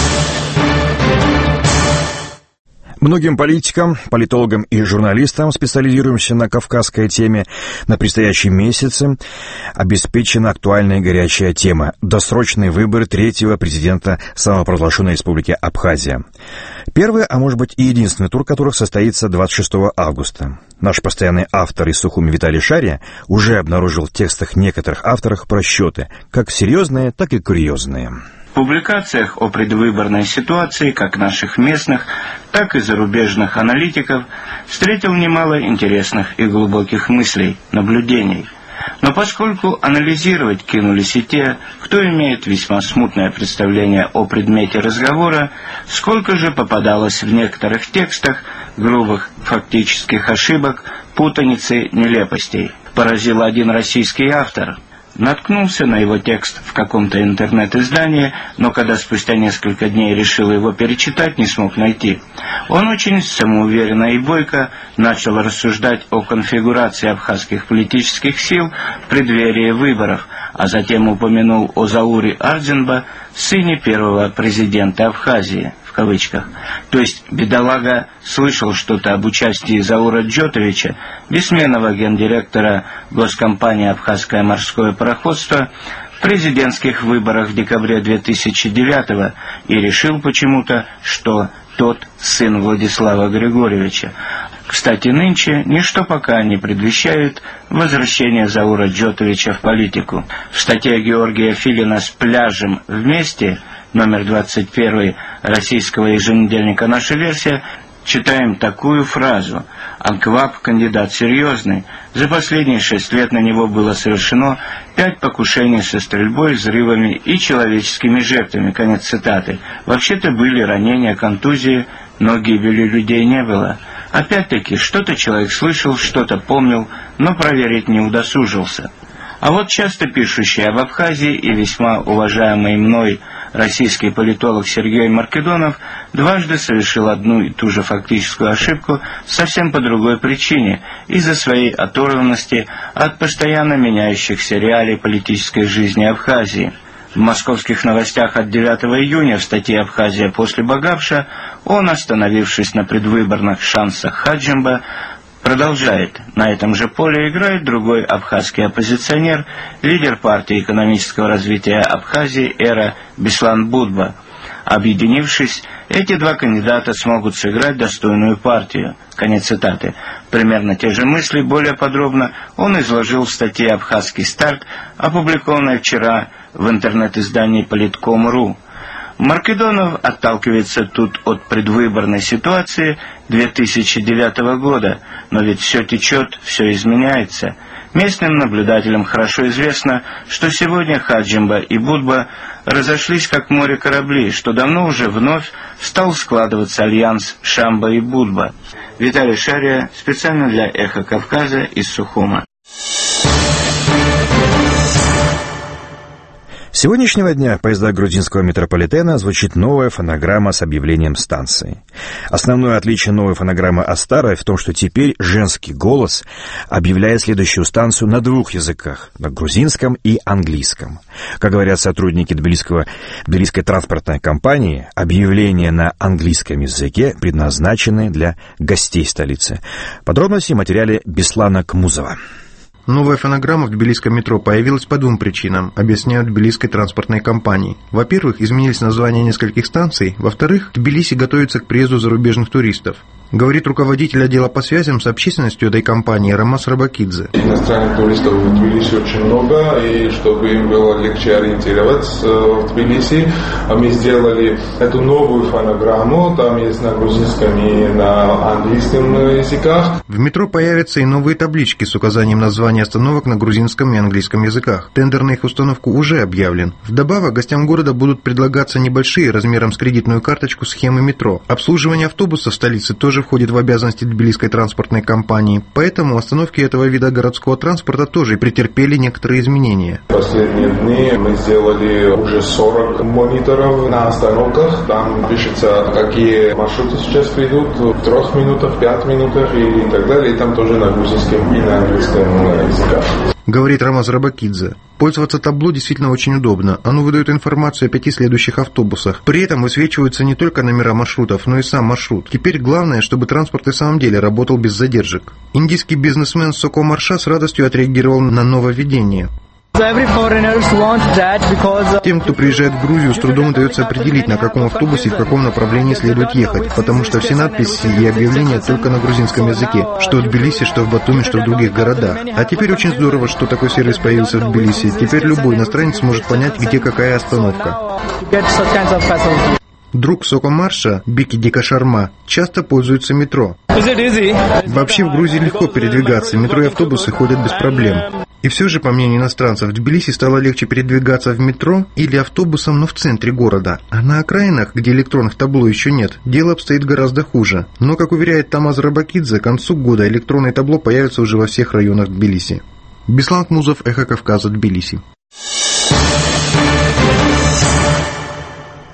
Многим политикам, политологам и журналистам, специализирующимся на кавказской теме, на предстоящем месяце обеспечена актуальная и горячая тема – досрочный выбор третьего президента самопровозглашенной республики Абхазия. Первый, а может быть и единственный тур которых состоится двадцать шестого августа. Наш постоянный автор из Сухуми Виталий Шария уже обнаружил в текстах некоторых авторов просчеты, как серьезные, так и курьезные. В публикациях о предвыборной ситуации как наших местных, так и зарубежных аналитиков встретил немало интересных и глубоких мыслей, наблюдений. Но поскольку анализировать кинулись и те, кто имеет весьма смутное представление о предмете разговора, сколько же попадалось в некоторых текстах грубых фактических ошибок, путаницы, нелепостей. Поразил один российский автор. Наткнулся на его текст в каком-то интернет-издании, но когда спустя несколько дней решил его перечитать, не смог найти. Он очень самоуверенно и бойко начал рассуждать о конфигурации абхазских политических сил в преддверии выборов, а затем упомянул о Зауре Ардзинба, сыне первого президента Абхазии, в кавычках. То есть бедолага слышал что-то об участии Заура Джотовича, бессменного гендиректора госкомпании «Абхазское морское пароходство», в президентских выборах в декабре две тысячи девятого и решил почему-то, что тот сын Владислава Григорьевича. Кстати, нынче ничто пока не предвещает возвращение Заура Джотовича в политику. В статье Георгия Филина «С пляжем вместе», номер двадцать один российского еженедельника «Наша версия», читаем такую фразу: «Анкваб – кандидат серьезный. За последние шесть лет на него было совершено пять покушений со стрельбой, взрывами и человеческими жертвами». Конец цитаты. Вообще-то были ранения, контузии, но гибели людей не было. Опять-таки, что-то человек слышал, что-то помнил, но проверить не удосужился. А вот часто пишущий об Абхазии и весьма уважаемый мной российский политолог Сергей Маркедонов дважды совершил одну и ту же фактическую ошибку совсем по другой причине, из-за своей оторванности от постоянно меняющихся реалий политической жизни Абхазии. В московских новостях от девятого июня в статье «Абхазия после Багапша» он, остановившись на предвыборных шансах Хаджимба, продолжает: на этом же поле играет другой абхазский оппозиционер, лидер партии экономического развития Абхазии Эра Беслан Будба. Объединившись, эти два кандидата смогут сыграть достойную партию. Конец цитаты. Примерно те же мысли, более подробно, он изложил в статье «Абхазский старт», опубликованной вчера в интернет-издании политком точка ру. Маркедонов отталкивается тут от предвыборной ситуации две тысячи девятого года, но ведь все течет, все изменяется. Местным наблюдателям хорошо известно, что сегодня Хаджимба и Будба разошлись как море корабли, что давно уже вновь стал складываться альянс Шамба и Будба. Виталий Шария, специально для «Эхо Кавказа» из Сухума. С сегодняшнего дня в поездах грузинского метрополитена звучит новая фонограмма с объявлением станции. Основное отличие новой фонограммы от старой в том, что теперь женский голос объявляет следующую станцию на двух языках – на грузинском и английском. Как говорят сотрудники Тбилисского, Тбилисской транспортной компании, объявления на английском языке предназначены для гостей столицы. Подробности в материале Беслана Кмузова. Новая фонограмма в тбилисском метро появилась по двум причинам, объясняют Тбилисской транспортной компании. Во-первых, изменились названия нескольких станций. Во-вторых, Тбилиси готовится к приезду зарубежных туристов. Говорит руководитель отдела по связям с общественностью этой компании Рамаз Рабакидзе. Иностранных туристов в Тбилиси очень много, и чтобы им было легче ориентироваться в Тбилиси, мы сделали эту новую фонограмму, там есть на грузинском и на английском языках. В метро появятся и новые таблички с указанием названий остановок на грузинском и английском языках. Тендер на их установку уже объявлен. Вдобавок, гостям города будут предлагаться небольшие, размером с кредитную карточку, схемы метро. Обслуживание автобусов в столице тоже входит в обязанности Тбилисской транспортной компании, поэтому остановки этого вида городского транспорта тоже претерпели некоторые изменения. В последние дни мы сделали уже сорок мониторов на остановках. Там пишется, какие маршруты сейчас придут в трех минутах, пять минутах и так далее. И там тоже на грузинском и на английском языках. Говорит Рамаз Рабакидзе. Пользоваться табло действительно очень удобно. Оно выдает информацию о пяти следующих автобусах. При этом высвечиваются не только номера маршрутов, но и сам маршрут. Теперь главное, чтобы транспорт и в самом деле работал без задержек. Индийский бизнесмен Соко Марша с радостью отреагировал на нововведение. Тем, кто приезжает в Грузию, с трудом удается определить, на каком автобусе и в каком направлении следует ехать, потому что все надписи и объявления только на грузинском языке, что в Тбилиси, что в Батуми, что в других городах. А теперь очень здорово, что такой сервис появился в Тбилиси. Теперь любой иностранец сможет понять, где какая остановка. Друг Соко Марша, Бики Дика Шарма, часто пользуется метро. Вообще в Грузии легко передвигаться, метро и автобусы ходят без проблем. И все же, по мнению иностранцев, в Тбилиси стало легче передвигаться в метро или автобусом, но в центре города. А на окраинах, где электронных табло еще нет, дело обстоит гораздо хуже. Но, как уверяет Тамаз Рабакидзе, к концу года электронные табло появятся уже во всех районах Тбилиси. Беслан Кмузов, Эхо Кавказа, Тбилиси. В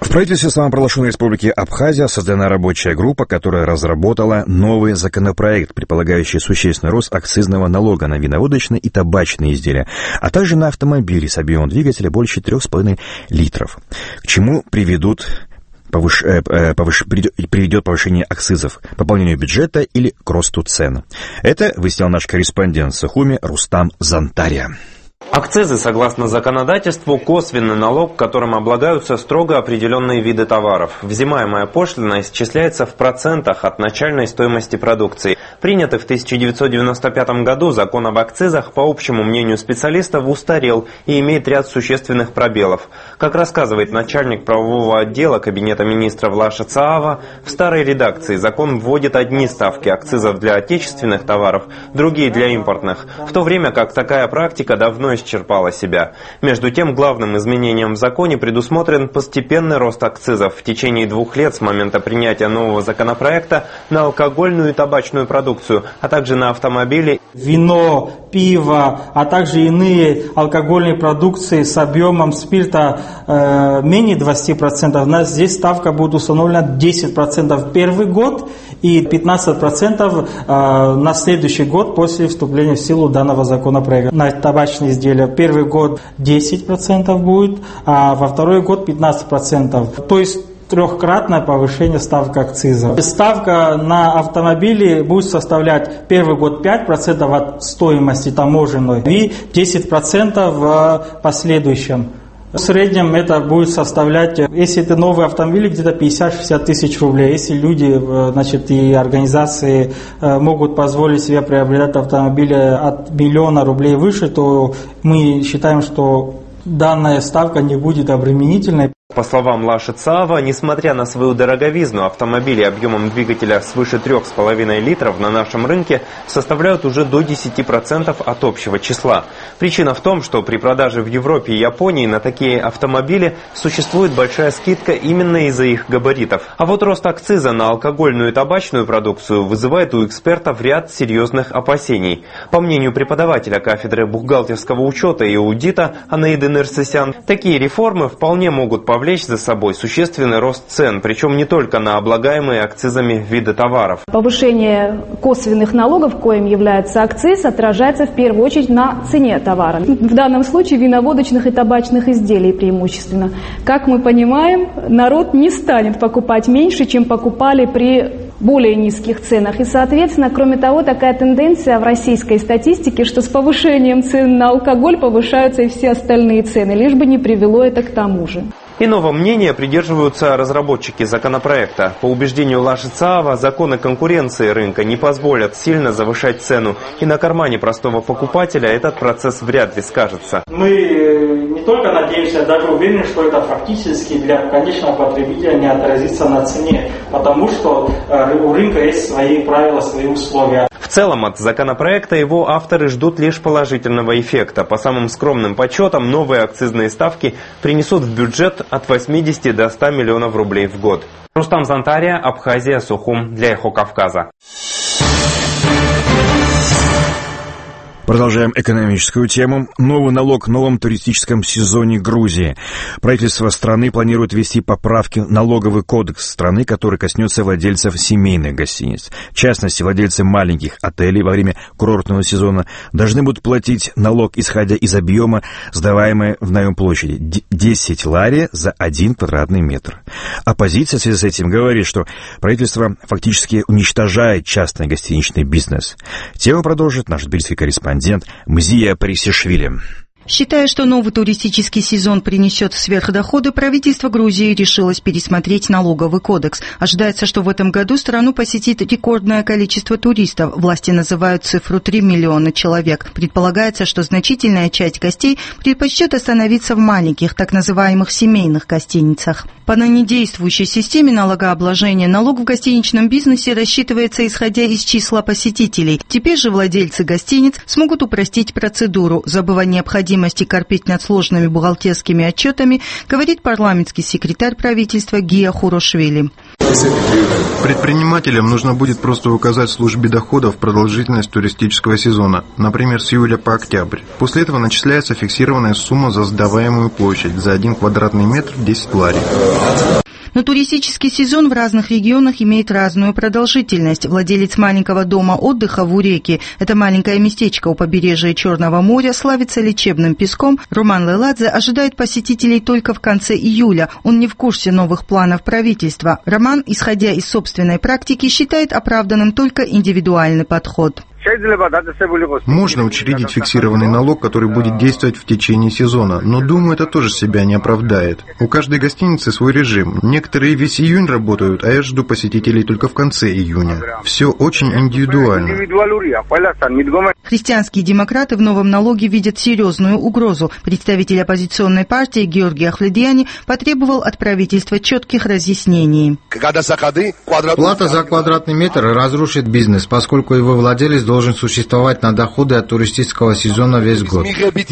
В правительстве самопровозглашенной республики Абхазия создана рабочая группа, которая разработала новый законопроект, предполагающий существенный рост акцизного налога на виноводочные и табачные изделия, а также на автомобили с объемом двигателя больше трех с половиной литров. К чему приведут Повыш... Повыш... приведет повышение акцизов, пополнению бюджета или к росту цен. Это выяснял наш корреспондент в Сухуми Рустам Зантария. Акцизы, согласно законодательству, косвенный налог, которым облагаются строго определенные виды товаров. Взимаемая пошлина исчисляется в процентах от начальной стоимости продукции. Принятый в тысяча девятьсот девяносто пятом году закон об акцизах, по общему мнению специалистов, устарел и имеет ряд существенных пробелов. Как рассказывает начальник правового отдела Кабинета министров Лаша Цаава, в старой редакции закон вводит одни ставки акцизов для отечественных товаров, другие для импортных, в то время как такая практика давно исчерпала себя. Между тем, главным изменением в законе предусмотрен постепенный рост акцизов в течение двух лет с момента принятия нового законопроекта на алкогольную и табачную продукцию, а также на автомобили. Вино, пиво, а также иные алкогольные продукции с объемом спирта э, менее двадцати процентов. У нас здесь ставка будет установлена десять процентов первый год и пятнадцать процентов э, на следующий год после вступления в силу данного законопроекта. На табачные изделия первый год десять процентов будет, а во второй год пятнадцать процентов. То есть трехкратное повышение ставки акциза. Ставка на автомобили будет составлять первый год пять процентов от стоимости таможенной и десять процентов в последующем. В среднем это будет составлять, если это новые автомобили, где-то пятьдесят-шестьдесят тысяч рублей. Если люди, значит, и организации могут позволить себе приобретать автомобили от миллиона рублей выше, то мы считаем, что данная ставка не будет обременительной. По словам Лаши Цаава, несмотря на свою дороговизну, автомобили объемом двигателя свыше трех с половиной литров на нашем рынке составляют уже до десяти процентов от общего числа. Причина в том, что при продаже в Европе и Японии на такие автомобили существует большая скидка именно из-за их габаритов. А вот рост акциза на алкогольную и табачную продукцию вызывает у экспертов ряд серьезных опасений. По мнению преподавателя кафедры бухгалтерского учета и аудита Анаиды Нерсесян, такие реформы вполне могут повлечь повлечь за собой существенный рост цен, причем не только на облагаемые акцизами виды товаров. Повышение косвенных налогов, коим является акциз, отражается в первую очередь на цене товара. В данном случае виноводочных и табачных изделий преимущественно. Как мы понимаем, народ не станет покупать меньше, чем покупали при более низких ценах. И, соответственно, кроме того, такая тенденция в российской статистике, что с повышением цен на алкоголь повышаются и все остальные цены, лишь бы не привело это к тому же. Иного мнения придерживаются разработчики законопроекта. По убеждению Лаши Цаава, законы конкуренции рынка не позволят сильно завышать цену, и на кармане простого покупателя этот процесс вряд ли скажется. Мы не только надеемся, а даже уверены, что это фактически для конечного потребителя не отразится на цене, потому что у рынка есть свои правила, свои условия. В целом от законопроекта его авторы ждут лишь положительного эффекта. По самым скромным подсчетам, новые акцизные ставки принесут в бюджет от восьмидесяти до ста миллионов рублей в год. Рустам Зантария, Абхазия, Сухум для Эхо Кавказа. Продолжаем экономическую тему. Новый налог в новом туристическом сезоне Грузии. Правительство страны планирует ввести поправки в налоговый кодекс страны, который коснется владельцев семейных гостиниц. В частности, владельцы маленьких отелей во время курортного сезона должны будут платить налог, исходя из объема, сдаваемой в наем площади, десять лари за один квадратный метр. Оппозиция в связи с этим говорит, что правительство фактически уничтожает частный гостиничный бизнес. Тему продолжит наш тбилисский корреспондент Мзия Парисишвили. Считая, что новый туристический сезон принесет сверхдоходы, правительство Грузии решилось пересмотреть налоговый кодекс. Ожидается, что в этом году страну посетит рекордное количество туристов. Власти называют цифру три миллиона человек. Предполагается, что значительная часть гостей предпочтет остановиться в маленьких, так называемых семейных гостиницах. По ныне действующей системе налогообложения налог в гостиничном бизнесе рассчитывается исходя из числа посетителей. Теперь же владельцы гостиниц смогут упростить процедуру, забыв о необходимости корпеть над сложными бухгалтерскими отчетами, говорит парламентский секретарь правительства Гия Хурошвили. Предпринимателям нужно будет просто указать службе доходов продолжительность туристического сезона, например, с июля по октябрь. После этого начисляется фиксированная сумма за сдаваемую площадь за один квадратный метр десять лари. Но туристический сезон в разных регионах имеет разную продолжительность. Владелец маленького дома отдыха в Уреке, это маленькое местечко у побережья Черного моря, славится лечебным песком, Роман Леладзе ожидает посетителей только в конце июля. Он не в курсе новых планов правительства. Роман, исходя из собственной практики, считает оправданным только индивидуальный подход. Можно учредить фиксированный налог, который будет действовать в течение сезона, но, думаю, это тоже себя не оправдает. У каждой гостиницы свой режим. Некоторые весь июнь работают, а я жду посетителей только в конце июня. Все очень индивидуально. Христианские демократы в новом налоге видят серьезную угрозу. Представитель оппозиционной партии Георгий Ахледиани потребовал от правительства четких разъяснений. Плата за квадратный метр разрушит бизнес, поскольку его владелец должен существовать на доходы от туристического сезона весь год.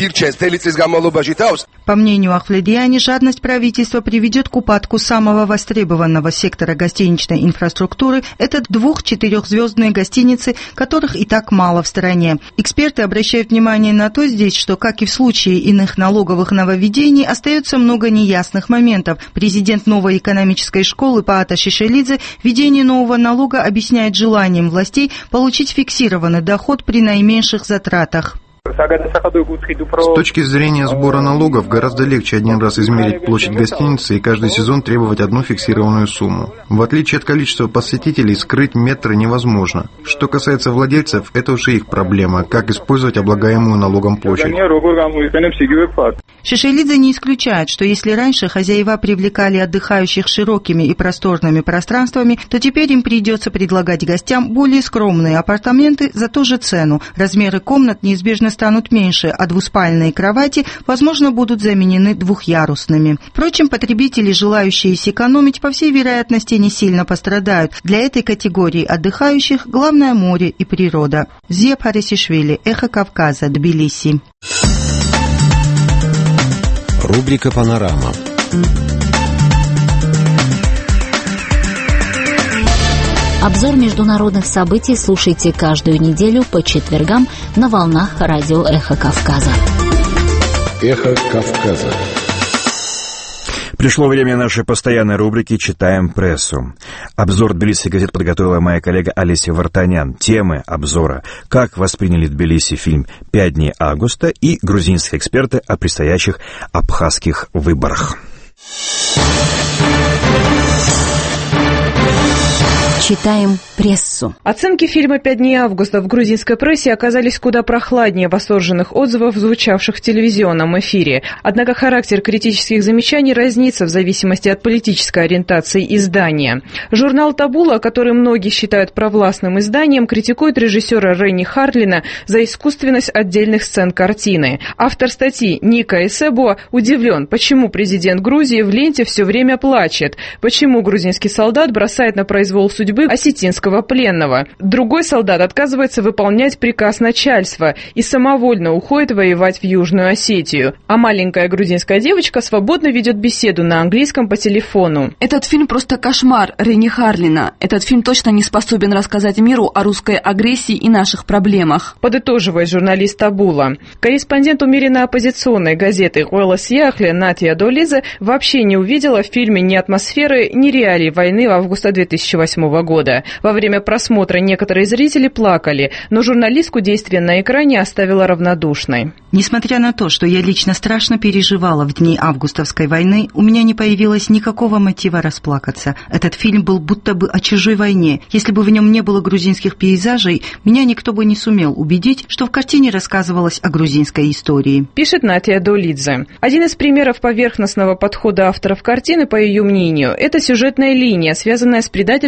По мнению Ахледиани, жадность правительства приведет к упадку самого востребованного сектора гостиничной инфраструктуры. Это двух-четырехзвездные гостиницы, которых и так мало в стране. Эксперты обращают внимание на то здесь, что, как и в случае иных налоговых нововведений, остается много неясных моментов. Президент новой экономической школы Паата Шишелидзе введение нового налога объясняет желанием властей получить фиксированный доход при наименьших затратах. С точки зрения сбора налогов, гораздо легче один раз измерить площадь гостиницы и каждый сезон требовать одну фиксированную сумму. В отличие от количества посетителей, скрыть метры невозможно. Что касается владельцев, это уже их проблема, как использовать облагаемую налогом площадь. Шишелидзе не исключает, что если раньше хозяева привлекали отдыхающих широкими и просторными пространствами, то теперь им придется предлагать гостям более скромные апартаменты за ту же цену. Размеры комнат неизбежно станут меньше, а двуспальные кровати, возможно, будут заменены двухъярусными. Впрочем, потребители, желающие сэкономить, по всей вероятности, не сильно пострадают. Для этой категории отдыхающих главное море и природа. Зия Парисишвили, Эхо Кавказа, Тбилиси. Рубрика «Панорама». Обзор международных событий слушайте каждую неделю по четвергам на волнах радио «Эхо Кавказа». «Эхо Кавказа». Пришло время нашей постоянной рубрики «Читаем прессу». Обзор Тбилиси газет подготовила моя коллега Олеся Вартанян. Темы обзора: как восприняли Тбилиси фильм «Пять дней августа» и грузинские эксперты о предстоящих абхазских выборах. Читаем прессу. Оценки фильма «Пять дней августа» в грузинской прессе оказались куда прохладнее восторженных отзывов, звучавших в телевизионном эфире. Однако характер критических замечаний разнится в зависимости от политической ориентации издания. Журнал «Табула», который многие считают провластным изданием, критикует режиссера Ренни Хартлина за искусственность отдельных сцен картины. Автор статьи Ника Эсебуа удивлен, почему президент Грузии в ленте все время плачет, почему грузинский солдат бросает на произвол судьбы осетинского пленного. Другой солдат отказывается выполнять приказ начальства и самовольно уходит воевать в Южную Осетию. А маленькая грузинская девочка свободно ведет беседу на английском по телефону. Этот фильм просто кошмар Ренни Харлина. Этот фильм точно не способен рассказать миру о русской агрессии и наших проблемах. Подытоживает журналист Табула. Корреспондент умеренно оппозиционной газеты «Голос Яхле» Натия Долидзе вообще не увидела в фильме ни атмосферы, ни реалий войны в августе две тысячи восьмого года. Во время просмотра некоторые зрители плакали, но журналистку действие на экране оставило равнодушной. Несмотря на то, что я лично страшно переживала в дни августовской войны, у меня не появилось никакого мотива расплакаться. Этот фильм был будто бы о чужой войне. Если бы в нем не было грузинских пейзажей, меня никто бы не сумел убедить, что в картине рассказывалось о грузинской истории. Пишет Натия Долидзе. Один из примеров поверхностного подхода авторов картины, по ее мнению, это сюжетная линия, связанная с предательством, которое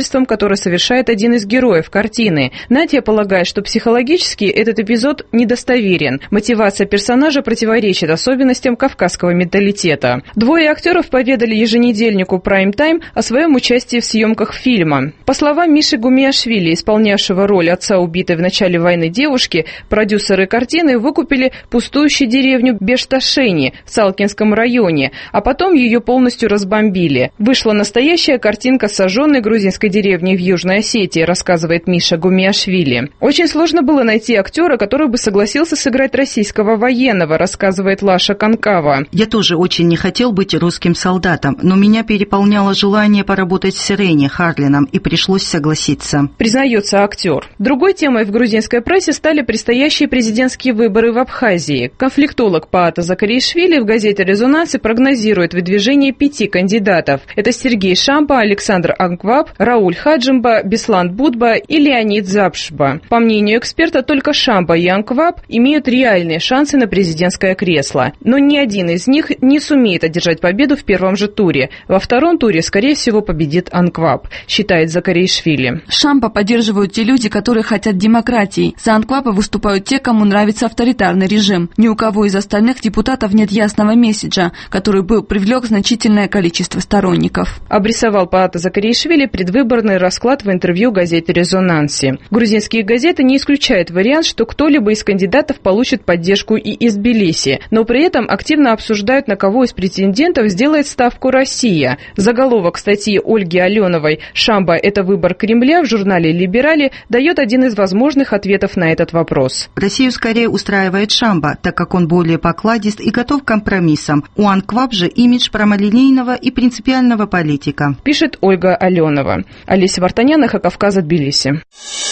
который совершает один из героев картины. Натья полагает, что психологически этот эпизод недостоверен. Мотивация персонажа противоречит особенностям кавказского менталитета. Двое актеров поведали еженедельнику Prime Time о своем участии в съемках фильма. По словам Миши Гумиашвили, исполнявшего роль отца убитой в начале войны девушки, продюсеры картины выкупили пустующую деревню Бешташени в Салкинском районе, а потом ее полностью разбомбили. Вышла настоящая картинка сожженной грузинской деревни в Южной Осетии, рассказывает Миша Гумиашвили. Очень сложно было найти актера, который бы согласился сыграть российского военного, рассказывает Лаша Конкава. Я тоже очень не хотел быть русским солдатом, но меня переполняло желание поработать с Ренни Харлином, и пришлось согласиться. Признается актер. Другой темой в грузинской прессе стали предстоящие президентские выборы в Абхазии. Конфликтолог Паата Закаришвили в газете «Резонанс» прогнозирует выдвижение пяти кандидатов. Это Сергей Шамба, Александр Анкваб, Рауль Хаджимба, Беслан Будба и Леонид Запшба. По мнению эксперта, только Шамба и Анкваб имеют реальные шансы на президентское кресло. Но ни один из них не сумеет одержать победу в первом же туре. Во втором туре, скорее всего, победит Анкваб, считает Закаришвили. Шамба поддерживают те люди, которые хотят демократии. За Анкваба выступают те, кому нравится авторитарный режим. Ни у кого из остальных депутатов нет ясного месседжа, который бы привлек значительное количество сторонников. Обрисовал Паата Закаришвили предвыборный расклад в интервью газете «Резонансе». Грузинские газеты не исключают вариант, что кто-либо из кандидатов получит поддержку и из Тбилиси, но при этом активно обсуждают, на кого из претендентов сделает ставку Россия. Заголовок статьи Ольги Аленовой «Шамба – это выбор Кремля» в журнале «Либерали» дает один из возможных ответов на этот вопрос. Россию скорее устраивает Шамба, так как он более покладист и готов к компромиссам. У Анкваб же имидж прямолинейного и принципиального политика. Пишет Ольга Аленова. Олеся Вартанян, Эхо Кавказа, Тбилиси.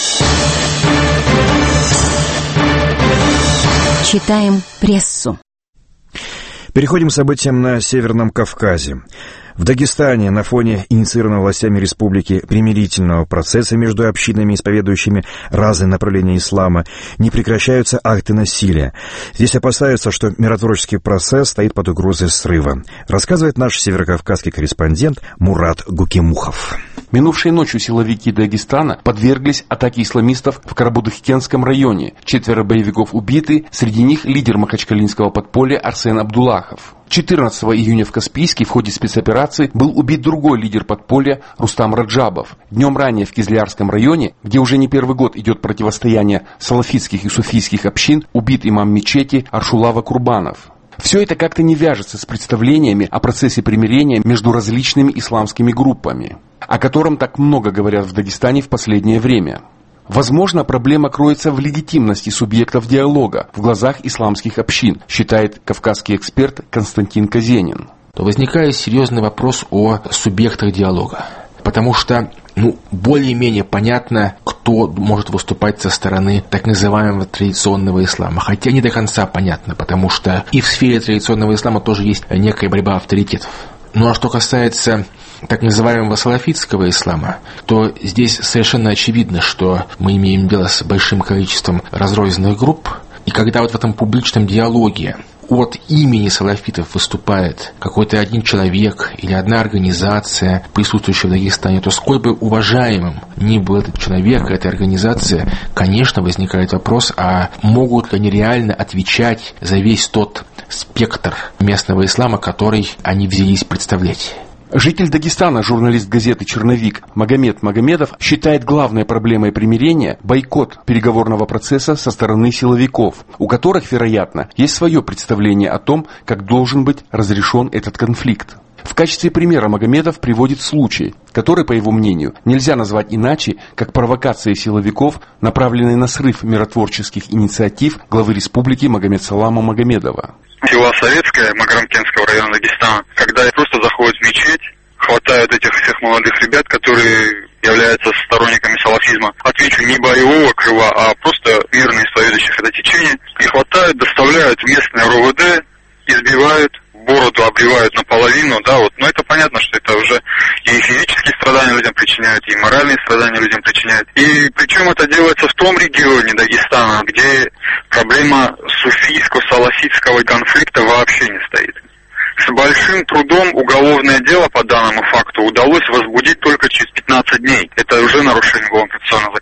Читаем прессу. Переходим к событиям на Северном Кавказе. В Дагестане на фоне инициированного властями республики примирительного процесса между общинами, исповедующими разные направления ислама, не прекращаются акты насилия. Здесь опасаются, что миротворческий процесс стоит под угрозой срыва, рассказывает наш северокавказский корреспондент Мурат Гукимухов. Минувшей ночью силовики Дагестана подверглись атаке исламистов в Карабудахкенском районе. Четверо боевиков убиты, среди них лидер махачкалинского подполья Арсен Абдуллахов. четырнадцатого июня в Каспийске в ходе спецоперации был убит другой лидер подполья Рустам Раджабов. Днем ранее в Кизлярском районе, где уже не первый год идет противостояние салафитских и суфийских общин, убит имам мечети Аршулава Курбанов. Все это как-то не вяжется с представлениями о процессе примирения между различными исламскими группами, о котором так много говорят в Дагестане в последнее время. Возможно, проблема кроется в легитимности субъектов диалога в глазах исламских общин, считает кавказский эксперт Константин Казенин. То возникает серьезный вопрос о субъектах диалога. Потому что ну, более-менее понятно, кто может выступать со стороны так называемого традиционного ислама. Хотя не до конца понятно, потому что и в сфере традиционного ислама тоже есть некая борьба авторитетов. Ну а что касается так называемого салафитского ислама, то здесь совершенно очевидно, что мы имеем дело с большим количеством разрозненных групп. И когда вот в этом публичном диалоге от имени салафитов выступает какой-то один человек или одна организация, присутствующая в Дагестане, то сколь бы уважаемым ни был этот человек, эта организация, конечно, возникает вопрос, а могут ли они реально отвечать за весь тот спектр местного ислама, который они взялись представлять. Житель Дагестана, журналист газеты «Черновик» Магомед Магомедов считает главной проблемой примирения бойкот переговорного процесса со стороны силовиков, у которых, вероятно, есть свое представление о том, как должен быть разрешен этот конфликт. В качестве примера Магомедов приводит случай, который, по его мнению, нельзя назвать иначе, как провокацией силовиков, направленной на срыв миротворческих инициатив главы республики Магомедсалама Магомедова. Село Советское Маграмкентского района Дагестана, когда просто заходят в мечеть, хватают этих всех молодых ребят, которые являются сторонниками салафизма, отвечу, не боевого крыла, а просто мирно исповедующих это течение, и хватают, доставляют в местное РОВД, избивают, бороду обливают наполовину, да, вот, но это понятно, что это уже и физические страдания людям причиняют, и моральные страдания людям причиняют. И причем это делается в том регионе Дагестана, где проблема суфийско-салафитского конфликта вообще не стоит. С большим трудом уголовное дело по данному факту удалось возбудить только через пятнадцать дней. Это уже нарушение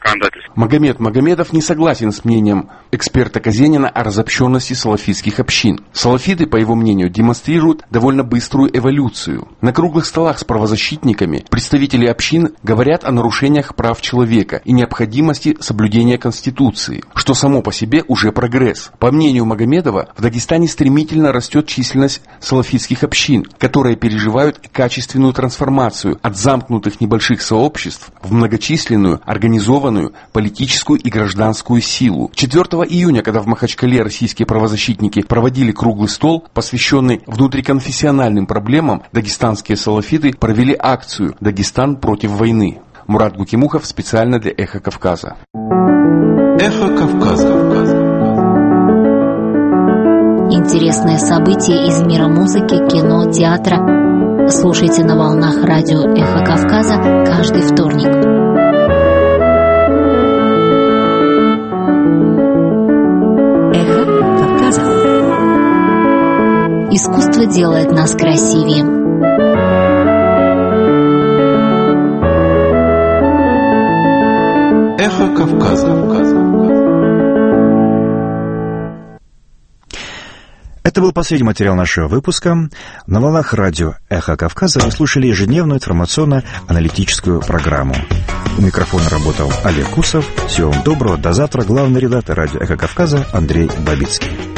законодательства. Магомед Магомедов не согласен с мнением эксперта Казенина о разобщенности салафитских общин. Салафиты, по его мнению, демонстрируют довольно быструю эволюцию. На круглых столах с правозащитниками представители общин говорят о нарушениях прав человека и необходимости соблюдения Конституции, что само по себе уже прогресс. По мнению Магомедова, в Дагестане стремительно растет численность салафитских общин, которые переживают качественную трансформацию от замкнутых небольших сообществ в многочисленную, организованную политическую и гражданскую силу. четвёртого июня, когда в Махачкале российские правозащитники проводили круглый стол, посвященный внутриконфессиональным проблемам, дагестанские салафиты провели акцию «Дагестан против войны». Мурат Гукимухов специально для «Эхо Кавказа». Эхо Кавказа. Интересные события из мира музыки, кино, театра. Слушайте на волнах радио «Эхо Кавказа» каждый вторник. Эхо Кавказа. Искусство делает нас красивее. Эхо Кавказа. Это был последний материал нашего выпуска. На волнах радио «Эхо Кавказа» вы слушали ежедневную информационно-аналитическую программу. У микрофона работал Олег Кусов. Всего вам доброго. До завтра. Главный редактор радио «Эхо Кавказа» Андрей Бабицкий.